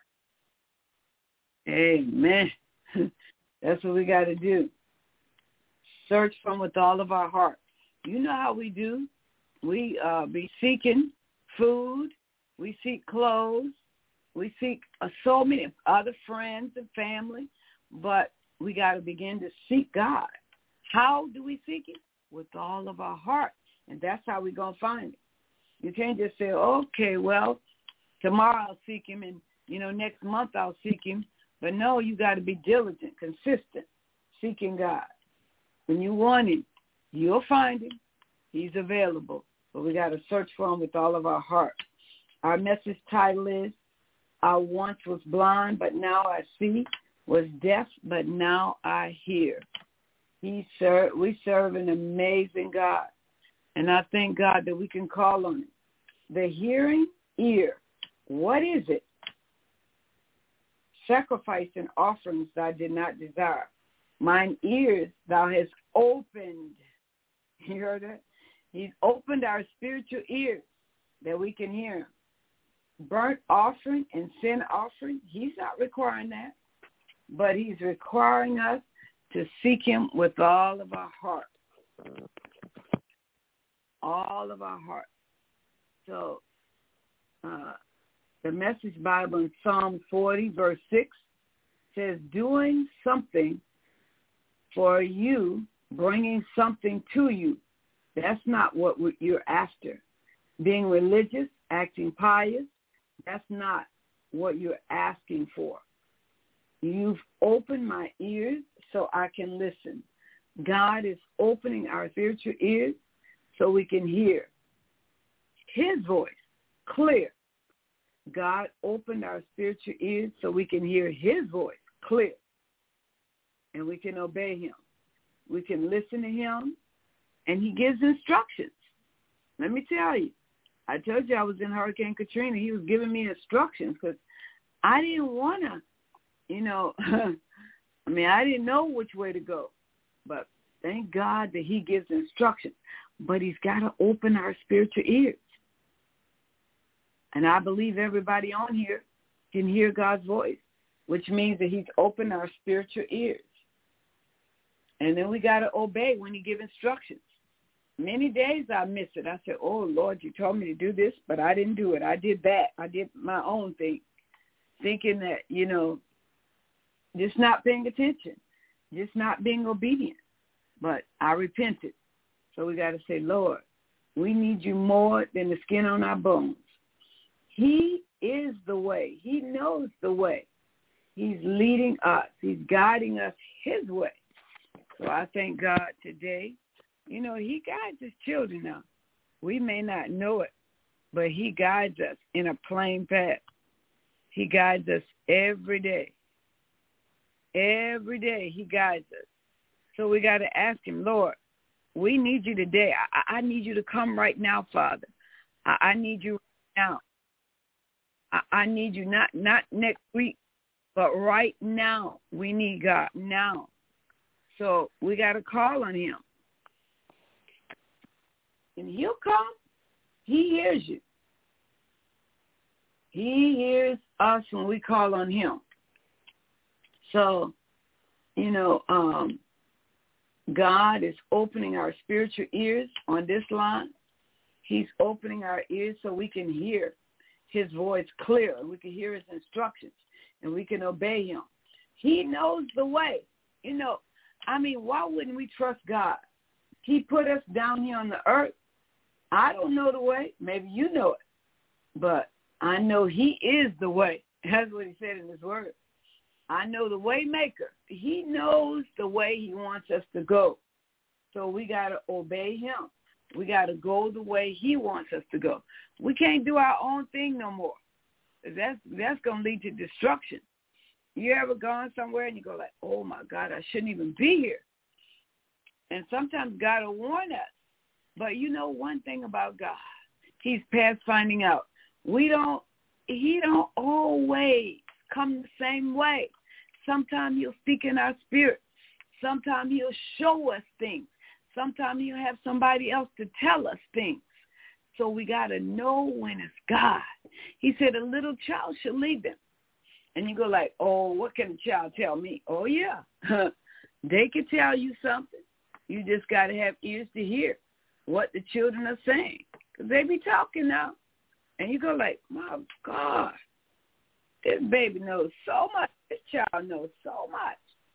Amen. That's what we got to do. Search from with all of our heart. You know how we do. We be seeking food. We seek clothes. We seek so many other friends and family. But we got to begin to seek God. How do we seek Him? With all of our heart. And that's how we're going to find it. You can't just say, okay, well, tomorrow I'll seek Him and, next month I'll seek Him. But no, you got to be diligent, consistent, seeking God. When you want Him, you'll find Him. He's available. But we got to search for Him with all of our heart. Our message title is, I once was blind, but now I see, was deaf, but now I hear. We serve an amazing God. And I thank God that we can call on Him. The hearing ear, what is it? Sacrifice and offerings I did not desire. Mine ears thou hast opened. You heard that? He's opened our spiritual ears that we can hear Him. Burnt offering and sin offering, He's not requiring that. But He's requiring us to seek Him with all of our heart. All of our heart. So, the Message Bible in Psalm 40, verse 6 says, doing something for you, bringing something to you. That's not what you're after. Being religious, acting pious, that's not what you're asking for. You've opened my ears so I can listen. God is opening our spiritual ears so we can hear His voice clear. God opened our spiritual ears so we can hear His voice clear. And we can obey Him. We can listen to Him, and He gives instructions. Let me tell you, I told you I was in Hurricane Katrina. He was giving me instructions because I didn't want to, I didn't know which way to go. But thank God that He gives instructions. But He's got to open our spiritual ears. And I believe everybody on here can hear God's voice, which means that He's opened our spiritual ears. And then we got to obey when He gives instructions. Many days I miss it. I said, oh, Lord, you told me to do this, but I didn't do it. I did that. I did my own thing, thinking that, just not paying attention, just not being obedient. But I repented. So we got to say, Lord, we need you more than the skin on our bones. He is the way. He knows the way. He's leading us. He's guiding us His way. So I thank God today. He guides His children now. We may not know it, but He guides us in a plain path. He guides us every day. Every day He guides us. So we got to ask Him, Lord, we need you today. I need you to come right now, Father. I need you right now. I need you not next week, but right now. We need God now. So we got to call on Him. And He'll come. He hears you. He hears us when we call on Him. So, God is opening our spiritual ears on this line. He's opening our ears so we can hear His voice clear, and we can hear His instructions, and we can obey Him. He knows the way. Why wouldn't we trust God? He put us down here on the earth. I don't know the way. Maybe you know it. But I know He is the way. That's what He said in His word. I know the way maker. He knows the way He wants us to go. So we got to obey Him. We got to go the way He wants us to go. We can't do our own thing no more. That's going to lead to destruction. You ever gone somewhere and you go like, oh, my God, I shouldn't even be here. And sometimes God will warn us. But one thing about God, He's past finding out. He don't always come the same way. Sometimes he'll speak in our spirit. Sometimes he'll show us things. Sometimes he'll have somebody else to tell us things. So we got to know when it's God. He said a little child shall lead them. And you go like, oh, what can a child tell me? Oh, yeah. They can tell you something. You just got to have ears to hear what the children are saying. Because they be talking now. And you go like, my God, this baby knows so much. This child knows so much.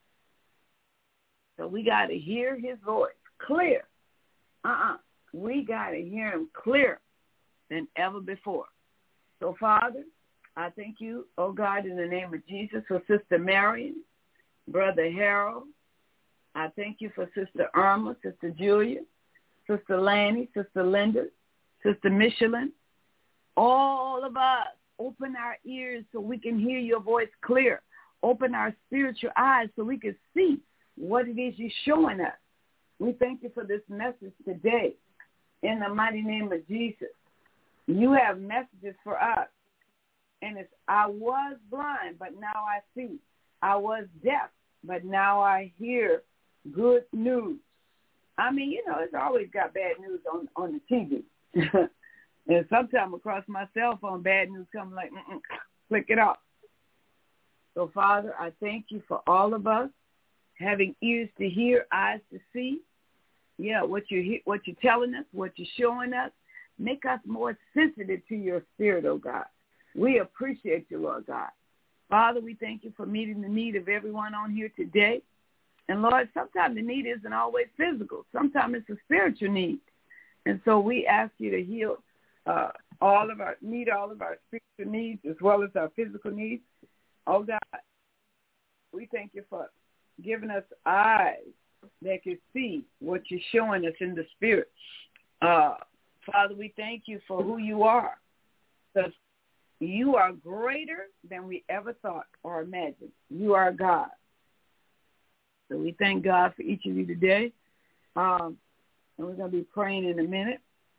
So we got to hear his voice clear. We got to hear him clearer than ever before. So, Father, I thank you, oh God, in the name of Jesus, for Sister Marion, Brother Harold. I thank you for Sister Irma, Sister Julia, Sister Lanny, Sister Linda, Sister Michelin. All of us, open our ears so we can hear your voice clear. Open our spiritual eyes so we can see what it is you're showing us. We thank you for this message today. In the mighty name of Jesus, you have messages for us. And it's, I was blind, but now I see. I was deaf, but now I hear good news. I mean, you know, it's always got bad news on the TV. And sometimes across my cell phone, bad news comes like, click it off. So, Father, I thank you for all of us having ears to hear, eyes to see. Yeah, what you're telling us, what you're showing us, make us more sensitive to your spirit, oh God. We appreciate you, Lord God. Father, we thank you for meeting the need of everyone on here today. And, Lord, sometimes the need isn't always physical. Sometimes it's a spiritual need. And so we ask you to heal all of our spiritual needs as well as our physical needs. Oh, God, we thank you for giving us eyes that can see what you're showing us in the spirit. Father, we thank you for who you are. Because you are greater than we ever thought or imagined. You are God. So we thank God for each of you today. And we're going to be praying in a minute.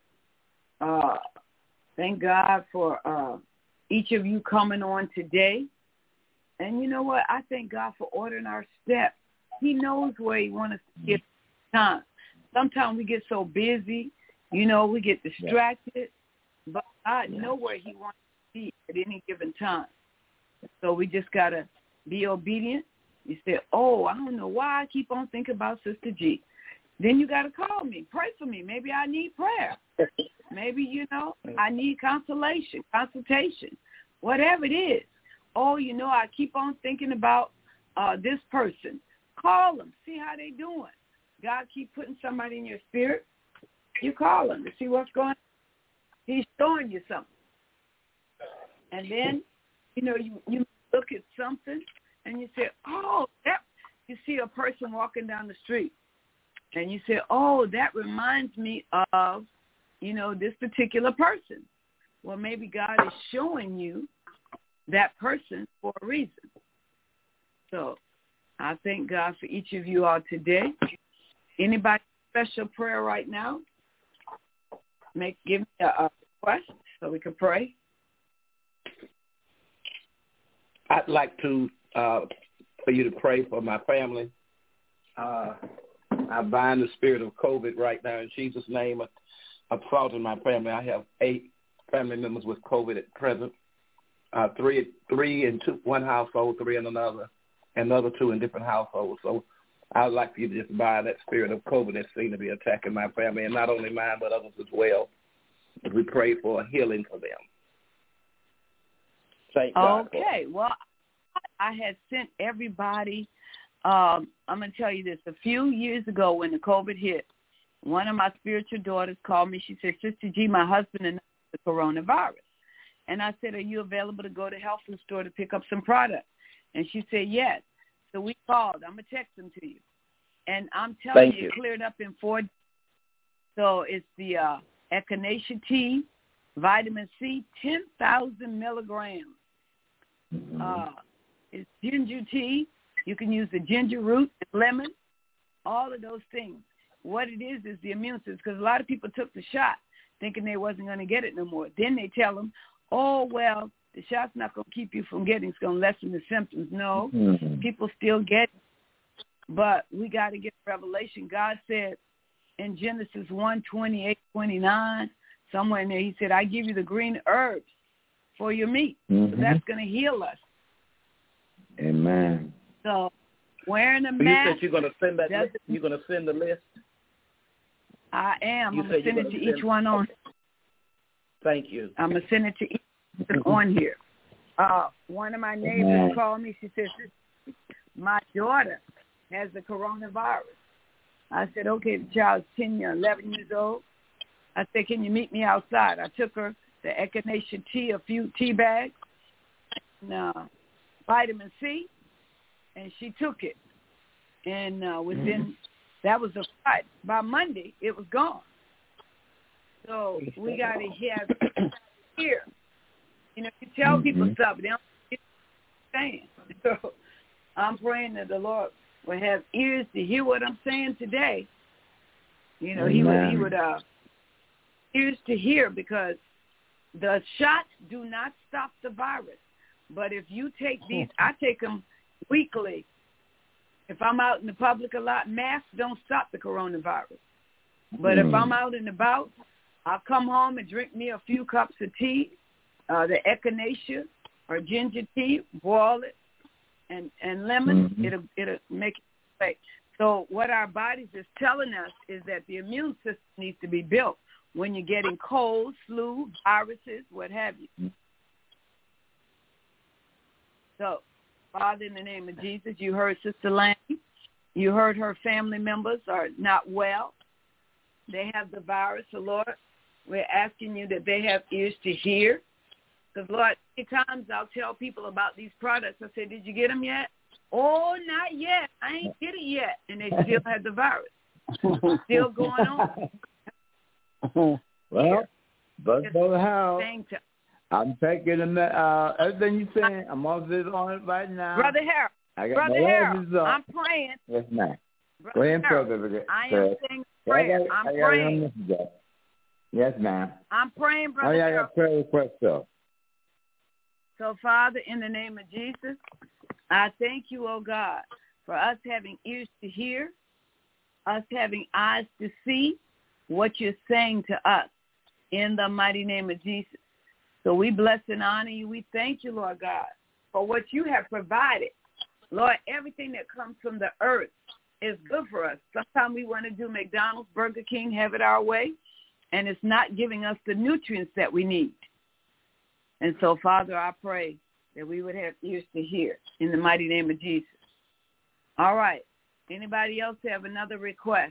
Thank God for each of you coming on today. And you know what? I thank God for ordering our steps. He knows where he wants us to get time. Sometimes we get so busy, you know, we get distracted. But God knows where he wants us to be at any given time. So we just got to be obedient. You say, oh, I don't know why I keep on thinking about Sister G. Then you got to call me. Pray for me. Maybe I need prayer. Maybe, you know, I need consultation, consultation, whatever it is. Oh, you know, I keep on thinking about this person. Call them. See how they doing. God keep putting somebody in your spirit. You call them to see what's going on. He's showing you something. And then, you know, you look at something and you say, oh, that. You see a person walking down the street. And you say, oh, that reminds me of, you know, this particular person. Well, maybe God is showing you that person for a reason. So I thank God for each of you all today. Anybody special prayer right now? Give me a request so we can pray.
I'd like to for you to pray for my family. I bind the spirit of COVID right now in Jesus' name. I'm faulting my family. I have 8 family members with COVID at present. 3 in one household, 3 in another, and the other 2 in different households. So I'd like for you to just bind that spirit of COVID that seems to be attacking my family, and not only mine but others as well. We pray for healing for them. Thank God.
Okay. Well, I had sent everybody. I'm going to tell you this. A few years ago when the COVID hit, one of my spiritual daughters called me. She said, Sister G, my husband and I have the coronavirus. And I said, are you available to go to health food store to pick up some product? And she said, yes. So we called. I'm going to text them to you. And I'm telling you, it cleared up in 4 days. So it's the echinacea tea, vitamin C, 10,000 milligrams. It's ginger tea. You can use the ginger root and lemon, all of those things. What it is the immune system, because a lot of people took the shot thinking they wasn't going to get it no more. Then they tell them, oh, well, the shot's not going to keep you from getting, it's going to lessen the symptoms. No, people still get it. But we got to get revelation. God said in Genesis 1:28-29, somewhere in there, he said, I give you the green herbs for your meat. So that's going to heal us.
Amen.
So wearing a
You
mask.
said you're going to send that. You're going to send the list.
I am.
You
I'm going to send it to each one on.
Thank you.
I'm going to send it to each one on here. One of my neighbors called me. She said, my daughter has the coronavirus. I said, okay, the child's 10 or 11 years old. I said, can you meet me outside? I took her the echinacea tea, a few tea bags, and vitamin C, and she took it. And that was a Friday. By Monday, it was gone. So we got to have here. You know, you tell people stuff, they don't get what I'm saying. So I'm praying that the Lord will have ears to hear what I'm saying today. You know, he would ears to hear, because the shots do not stop the virus. But if you take these, I take them weekly. If I'm out in the public a lot, masks don't stop the coronavirus. But if I'm out and about, I'll come home and drink me a few cups of tea, the echinacea or ginger tea, boil it, and lemon, it'll make it right. So what our bodies is telling us is that the immune system needs to be built when you're getting colds, flu, viruses, what have you. So, Father, in the name of Jesus, you heard Sister Lanny. You heard her family members are not well. They have the virus. So, Lord, we're asking you that they have ears to hear. Because, Lord, many times I'll tell people about these products. I say, did you get them yet? Oh, not yet. I ain't get it yet. And they still have the virus. Still going on.
Well, Brother Harold, I'm taking everything you're saying. I'm on it right now.
Brother Harold, I'm praying.
Yes, ma'am.
Brother
Go ahead and
Harold, I am saying prayer. I'm praying.
Yes, ma'am.
I'm praying, Brother
I
Harold.
got prayer request, though.
So, Father, in the name of Jesus, I thank you, oh God, for us having ears to hear, us having eyes to see what you're saying to us in the mighty name of Jesus. So we bless and honor you. We thank you, Lord God, for what you have provided. Lord, everything that comes from the earth is good for us. Sometimes we want to do McDonald's, Burger King, have it our way, and it's not giving us the nutrients that we need. And so, Father, I pray that we would have ears to hear in the mighty name of Jesus. All right. Anybody else have another request?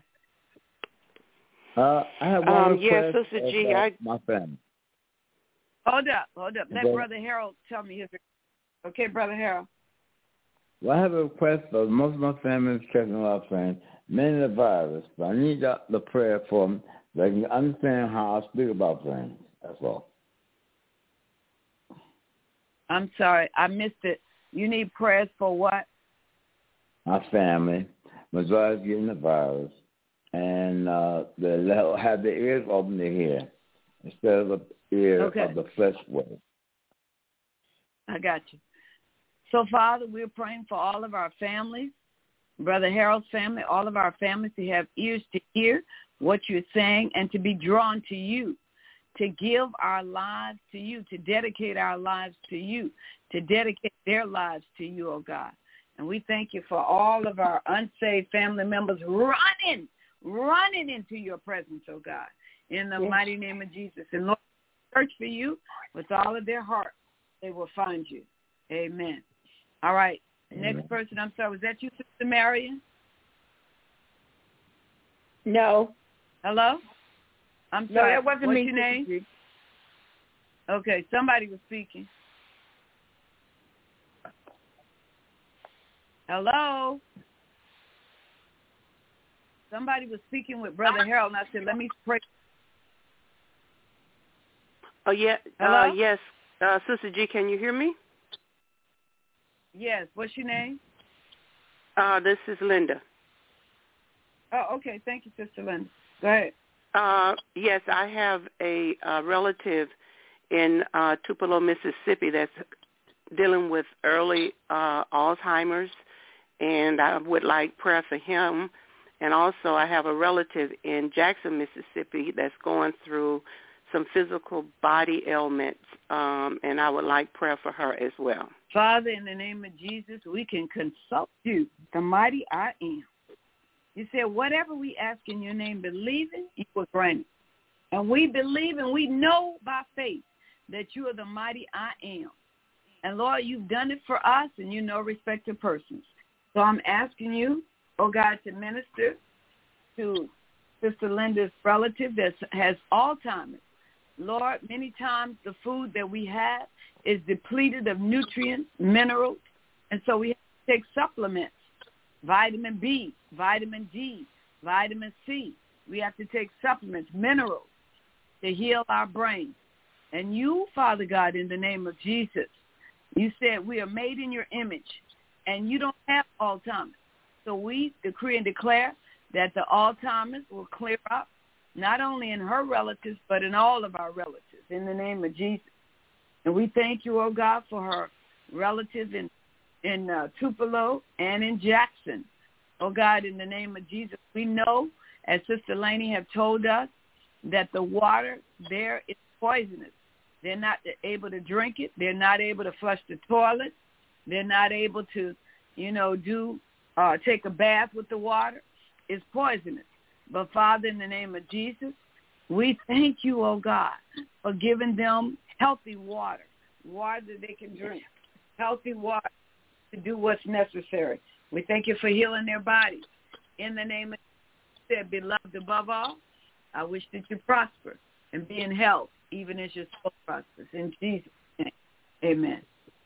I have one request.
Yes, Sister G.
My family.
Hold up. Let Brother Harold tell me his request. Okay, Brother Harold.
Well, I have a request for most of my family is checking out friends, many of the virus, but I need the prayer for them so they can understand how I speak about friends. That's all.
I'm sorry, I missed it. You need prayers for what?
My family. Majority getting the virus. And they have their ears open to hear instead of the ear of the flesh way.
I got you. So, Father, we're praying for all of our families, Brother Harold's family, all of our families to have ears to hear what you're saying and to be drawn to you, to give our lives to you, to dedicate our lives to you, to dedicate their lives to you, oh God. And we thank you for all of our unsaved family members running into your presence, oh God, in the mighty name of Jesus. And Lord, search for you with all of their heart. They will find you. Amen. All right. Next person, I'm sorry, was that you, Sister Marion?
No.
Hello? I'm sorry.
No, that wasn't
What's
me.
your name? Okay, somebody was speaking. Hello? Somebody was speaking with Brother Harold, and I said, let me pray.
Oh, yeah.
Hello?
Yes. Sister G, can you hear me?
Yes. What's your name?
This is Linda.
Oh, okay. Thank you, Sister Linda. Go ahead.
Yes, I have a relative in Tupelo, Mississippi that's dealing with early Alzheimer's, and I would like prayer for him. And also I have a relative in Jackson, Mississippi that's going through some physical body ailments, and I would like prayer for her as well.
Father, in the name of Jesus, we can consult you, the mighty I am. You said, whatever we ask in your name, believing, you will grant it. And we believe and we know by faith that you are the mighty I am. And, Lord, you've done it for us, and you know respect of persons. So I'm asking you, oh, God, to minister to Sister Linda's relative that has Alzheimer's. Lord, many times the food that we have is depleted of nutrients, minerals, and so we have to take supplements, vitamin B, vitamin D, vitamin C. We have to take supplements, minerals, to heal our brain. And you, Father God, in the name of Jesus, you said we are made in your image, and you don't have Alzheimer's. So we decree and declare that the Alzheimer's will clear up, not only in her relatives, but in all of our relatives, in the name of Jesus. And we thank you, oh God, for her relative in Tupelo and in Jackson. Oh God, in the name of Jesus, we know, as Sister Laney have told us, that the water there is poisonous. They're not able to drink it. They're not able to flush the toilet. They're not able to, take a bath with the water. It's poisonous. But, Father, in the name of Jesus, we thank you, oh God, for giving them healthy water that they can drink, healthy water to do what's necessary. We thank you for healing their bodies. In the name of Jesus, beloved above all, I wish that you prosper and be in health, even as your soul prospers. In Jesus' name, amen.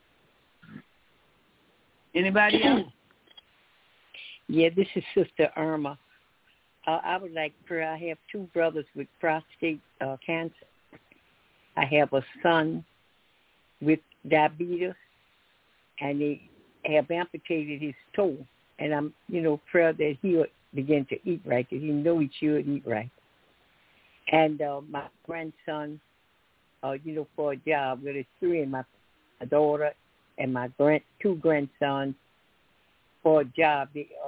Anybody else?
Yeah, this is Sister Irma. I would like prayer. I have two brothers with prostate cancer. I have a son with diabetes, and they have amputated his toe. And I'm, prayer that he'll begin to eat right, because he knows he should eat right. And my grandson, for a job, there's three, and my daughter and my two grandsons for a job.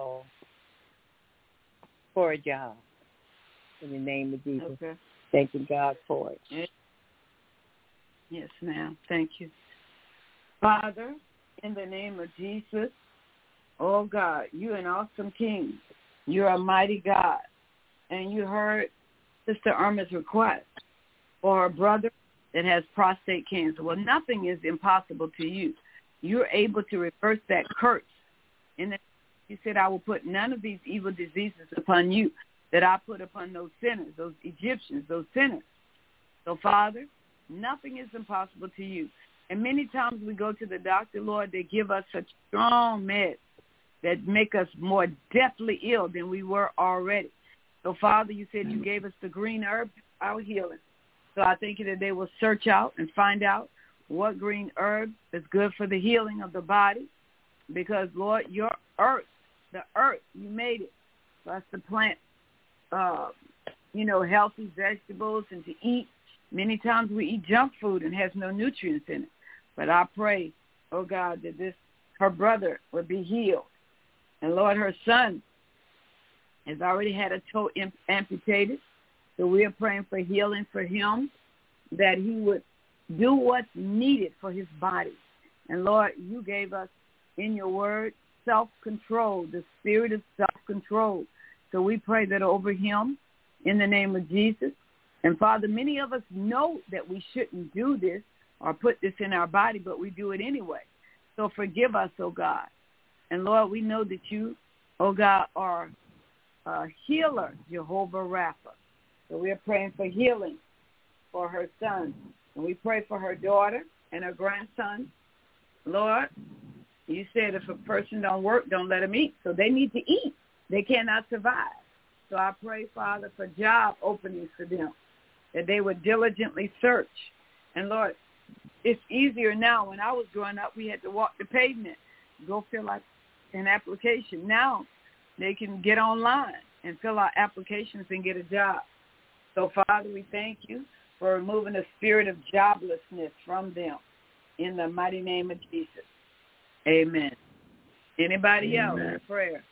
For a job, in the name of Jesus. Okay. Thanking God for it.
Yes, ma'am. Thank you. Father, in the name of Jesus, oh God, you're an awesome King. You're a mighty God. And you heard Sister Irma's request for her brother that has prostate cancer. Well, nothing is impossible to you. You're able to reverse that curse. You said, I will put none of these evil diseases upon you that I put upon those sinners, those Egyptians, those sinners. So, Father, nothing is impossible to you. And many times we go to the doctor, Lord, they give us such strong meds that make us more deathly ill than we were already. So, Father, you said you gave us the green herb, our healing. So I thank you that they will search out and find out what green herb is good for the healing of the body. Because, Lord, your earth, the earth, you made it for us to plant, healthy vegetables and to eat. Many times we eat junk food and has no nutrients in it. But I pray, oh God, that her brother would be healed. And, Lord, her son has already had a toe amputated. So we are praying for healing for him, that he would do what's needed for his body. And, Lord, you gave us in your word self-control, the spirit of self-control. So we pray that over him in the name of Jesus. And, Father, many of us know that we shouldn't do this or put this in our body, but we do it anyway. So forgive us, oh God. And, Lord, we know that you, oh God, are a healer, Jehovah Rapha. So we are praying for healing for her son. And we pray for her daughter and her grandson. Lord, you said if a person don't work, don't let them eat. So they need to eat. They cannot survive. So I pray, Father, for job openings for them, that they would diligently search. And, Lord, it's easier now. When I was growing up, we had to walk the pavement, go fill out an application. Now they can get online and fill out applications and get a job. So, Father, we thank you for removing the spirit of joblessness from them. In the mighty name of Jesus. Amen. Anybody else in prayer?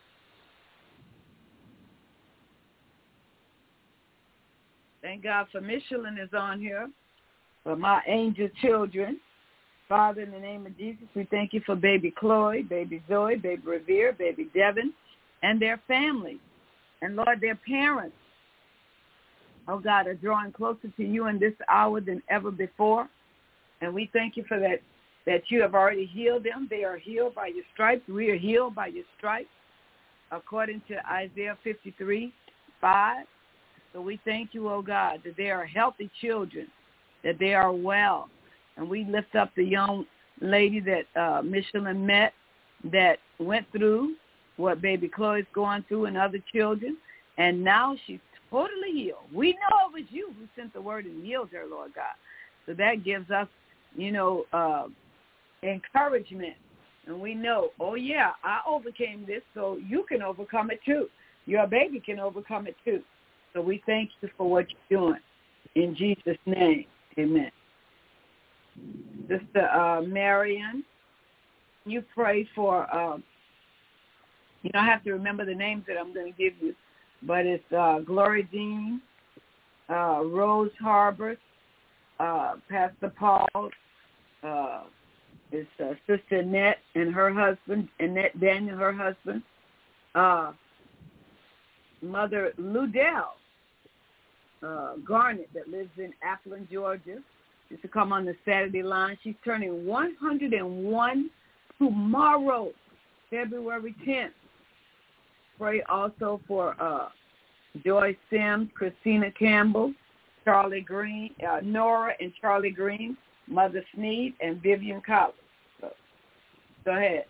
Thank God for Michelin is on here. For my angel children. Father, in the name of Jesus, we thank you for baby Chloe, baby Zoe, baby Revere, baby Devin, and their families. And Lord, their parents, oh God, are drawing closer to you in this hour than ever before. And we thank you for that you have already healed them. They are healed by your stripes. We are healed by your stripes, according to Isaiah 53:5. So we thank you, oh God, that they are healthy children, that they are well. And we lift up the young lady that Michelin met that went through what baby Chloe's going through and other children. And now she's totally healed. We know it was you who sent the word and healed her, Lord God. So that gives us, encouragement. And we know, oh, yeah, I overcame this, so you can overcome it too. Your baby can overcome it too. So we thank you for what you're doing. In Jesus' name, amen. Sister Marion, you pray for, you don't have to remember the names that I'm going to give you, but it's Glory Dean, Rose Harbert, Pastor Paul, it's Sister Annette and her husband, Annette Daniel, her husband, Mother Ludell Garnett that lives in Appleton, Georgia. She's to come on the Saturday line. She's turning 101 tomorrow, February 10th. Pray also for Joy Sims, Christina Campbell, Charlie Green, Nora and Charlie Green, Mother Sneed, and Vivian Collins. So, go ahead.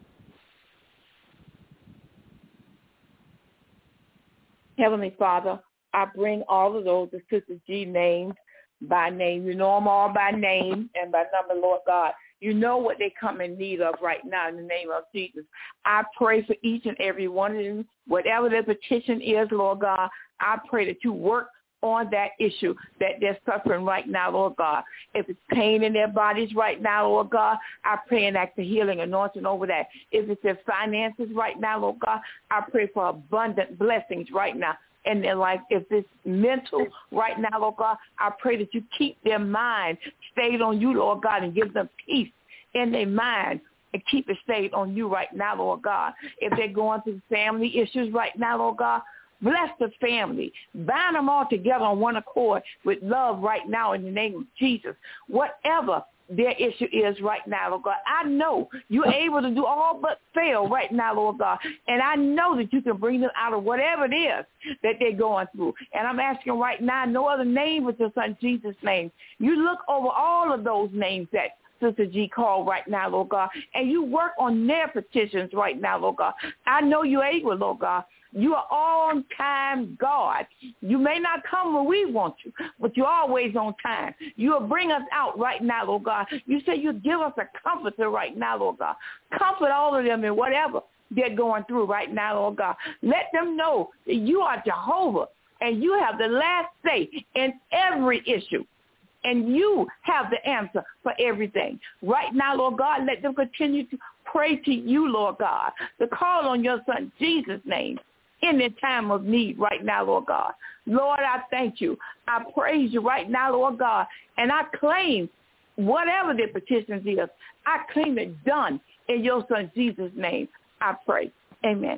Heavenly Father, I bring all of those that Sister G named by name. You know them all by name and by number, Lord God. You know what they come in need of right now in the name of Jesus. I pray for each and every one of them, whatever their petition is, Lord God. I pray that you work on that issue that they're suffering right now, Lord God. If it's pain in their bodies right now, Lord God, I pray and ask the healing anointing over that. If it's their finances right now, Lord God, I pray for abundant blessings right now in their life. If it's mental right now, Lord God, I pray that you keep their mind stayed on you, Lord God, and give them peace in their mind and keep it stayed on you right now, Lord God. If they're going through family issues right now, Lord God, bless the family. Bind them all together on one accord with love right now in the name of Jesus. Whatever their issue is right now, Lord God, I know you're able to do all but fail right now, Lord God. And I know that you can bring them out of whatever it is that they're going through. And I'm asking right now, no other name but your son Jesus' name. You look over all of those names that Sister G called right now, Lord God, and you work on their petitions right now, Lord God. I know you're able, Lord God. You are on-time God. You may not come when we want you, but you're always on time. You'll bring us out right now, Lord God. You say you'll give us a comforter right now, Lord God. Comfort all of them in whatever they're going through right now, Lord God. Let them know that you are Jehovah, and you have the last say in every issue. And you have the answer for everything. Right now, Lord God, let them continue to pray to you, Lord God, to call on your son Jesus' name in their time of need right now, Lord God. Lord, I thank you. I praise you right now, Lord God, and I claim whatever their petitions is, I claim it done in your son Jesus' name. I pray. Amen.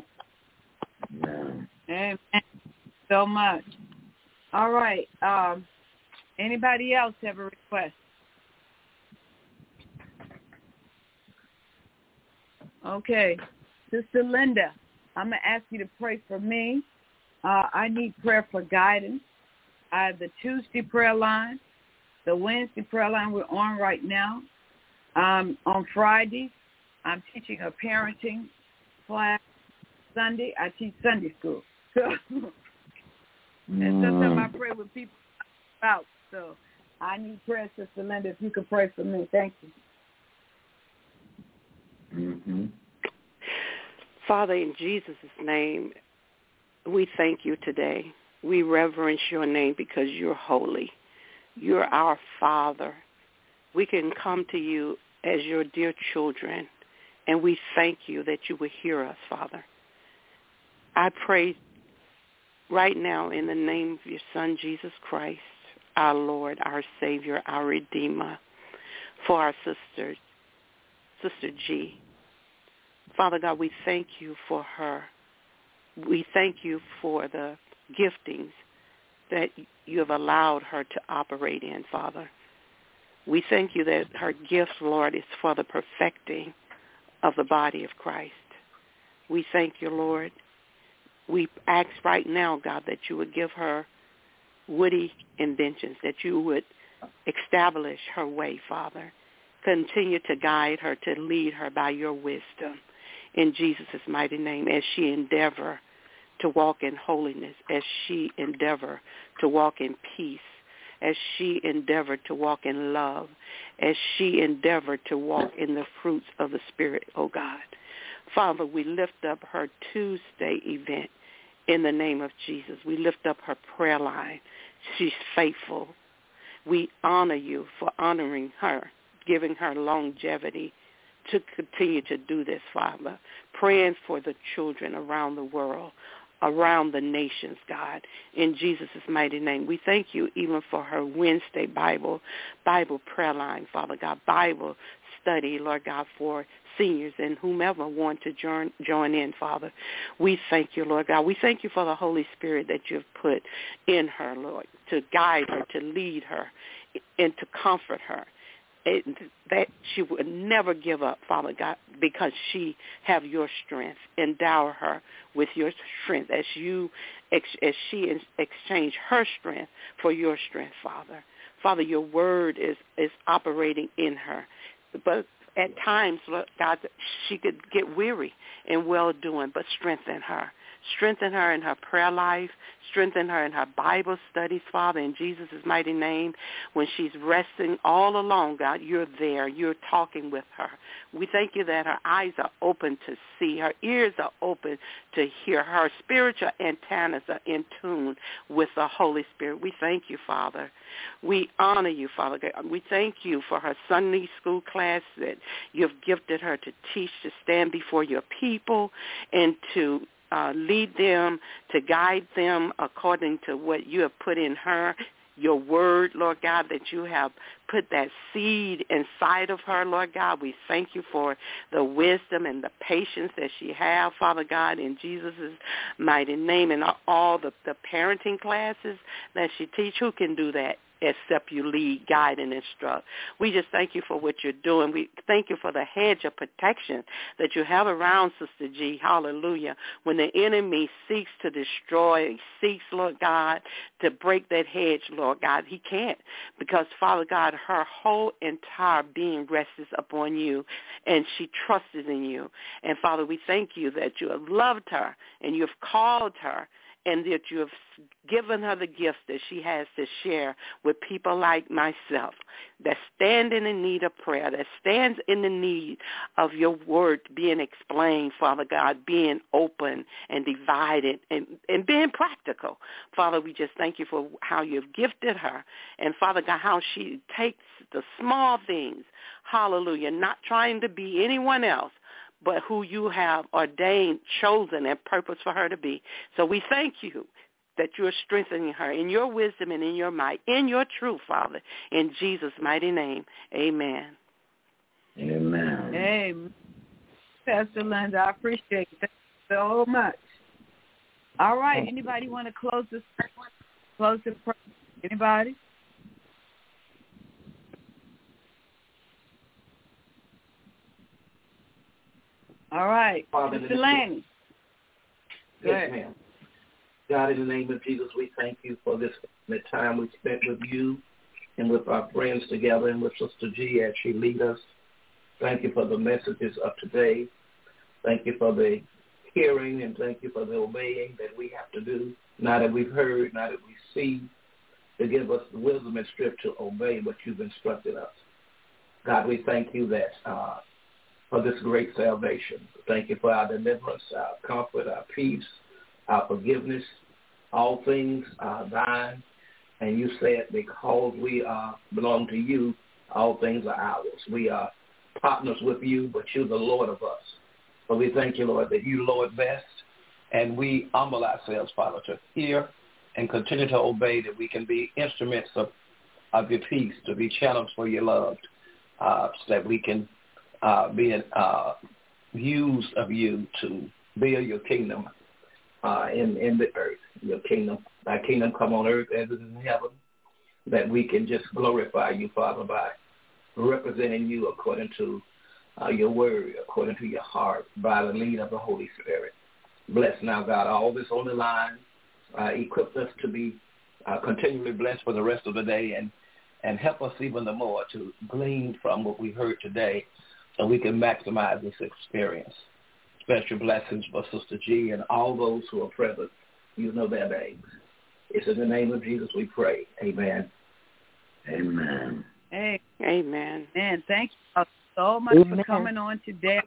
Amen. So much. All right. Anybody else have a request? Okay. Sister Linda, I'm going to ask you to pray for me. I need prayer for guidance. I have the Tuesday prayer line, the Wednesday prayer line we're on right now. On Friday, I'm teaching a parenting class. Sunday, I teach Sunday school. So, and sometimes I pray with people about. So I need prayer, Sister Linda, if you could pray for me. Thank you.
Mm-hmm. Father, in Jesus' name, we thank you today. We reverence your name because you're holy. You're our Father. We can come to you as your dear children, and we thank you that you will hear us, Father. I pray right now in the name of your Son, Jesus Christ, our Lord, our Savior, our Redeemer, for our Sister G. Father God, we thank you for her. We thank you for the giftings that you have allowed her to operate in, Father. We thank you that her gift, Lord, is for the perfecting of the body of Christ. We thank you, Lord. We ask right now, God, that you would give her witty inventions, that you would establish her way, Father. Continue to guide her, to lead her by your wisdom. In Jesus' mighty name, as she endeavor to walk in holiness, as she endeavor to walk in peace, as she endeavored to walk in love, as she endeavored to walk in the fruits of the Spirit, oh God. Father, we lift up her Tuesday event in the name of Jesus. We lift up her prayer line. She's faithful. We honor you for honoring her, giving her longevity to continue to do this, Father. Praying for the children around the world, around the nations, God, in Jesus' mighty name. We thank you even for her Wednesday Bible prayer line, Father God, Bible study, Lord God, for seniors and whomever want to join in, Father. We thank you, Lord God. We thank you for the Holy Spirit that you've put in her, Lord, to guide her, to lead her, and to comfort her. That she would never give up, Father God, because she have your strength. Endow her with your strength as she exchange her strength for your strength, Father. Father, your word is operating in her. But at times, Lord God, she could get weary in well-doing, but strengthen her. Strengthen her in her prayer life. Strengthen her in her Bible studies, Father, in Jesus' mighty name. When she's resting all alone, God, you're there. You're talking with her. We thank you that her eyes are open to see. Her ears are open to hear. Her spiritual antennas are in tune with the Holy Spirit. We thank you, Father. We honor you, Father God. We thank you for her Sunday school class that you've gifted her to teach, to stand before your people, and to lead them, to guide them according to what you have put in her, your word, Lord God, that you have put that seed inside of her, Lord God. We thank you for the wisdom and the patience that she has, Father God, in Jesus' mighty name, and all the parenting classes that she teach. Who can do that except you lead, guide, and instruct? We just thank you for what you're doing. We thank you for the hedge of protection that you have around Sister G. Hallelujah. When the enemy seeks to destroy, seeks, Lord God, to break that hedge, Lord God, he can't, because, Father God, her whole entire being rests upon you, and she trusted in you. And, Father, we thank you that you have loved her and you have called her, and that you have given her the gifts that she has to share with people like myself that stand in the need of prayer, that stands in the need of your word being explained, Father God, being open and divided and being practical. Father, we just thank you for how you've gifted her, and, Father God, how she takes the small things, hallelujah, not trying to be anyone else, but who you have ordained, chosen, and purposed for her to be. So we thank you that you're strengthening her in your wisdom and in your might, in your truth, Father, in Jesus' mighty name. Amen.
Amen.
Amen. Pastor Linda, I appreciate it. Thank you so much. All right. Anybody want to close this prayer? Anybody? All right. Mr. Laney.
Yes, ma'am. God, in the name of Jesus, we thank you for this time we spent with you and with our friends together and with Sister G as she leads us. Thank you for the messages of today. Thank you for the hearing, and thank you for the obeying that we have to do. Now that we've heard, now that we see, to give us the wisdom and strength to obey what you've instructed us. God, we thank you that for this great salvation. Thank you for our deliverance, our comfort, our peace, our forgiveness. All things are thine. And you said because we belong to you, all things are ours. We are partners with you, but you're the Lord of us. So we thank you, Lord, that you Lord best, and we humble ourselves, Father, to hear and continue to obey, that we can be instruments of your peace, to be channels for your love, so that we can be used of you to build your kingdom in the earth, your kingdom. Thy kingdom come on earth as it is in heaven, that we can just glorify you, Father, by representing you according to your word, according to your heart, by the lead of the Holy Spirit. Bless now, God, all this on the line. Equip us to be continually blessed for the rest of the day, and help us even the more to glean from what we heard today so we can maximize this experience. Special blessings for Sister G and all those who are present. You know their names. It's in the name of Jesus we pray. Amen.
Amen.
Hey.
Amen.
Man, thank you so much for coming on today.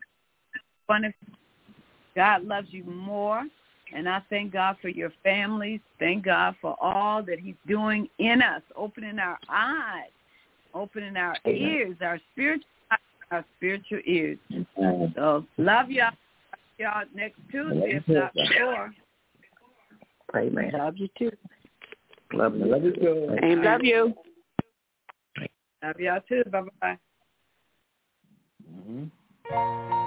God loves you more. And I thank God for your families. Thank God for all that he's doing in us, opening our eyes, opening our ears, our spiritual eyes, our spiritual ears. So love y'all. Y'all next Tuesday, if not before.
Amen.
Love you too.
Love you. Love you too.
Amen.
Love you.
Love y'all too. Bye-bye.
Mm-hmm.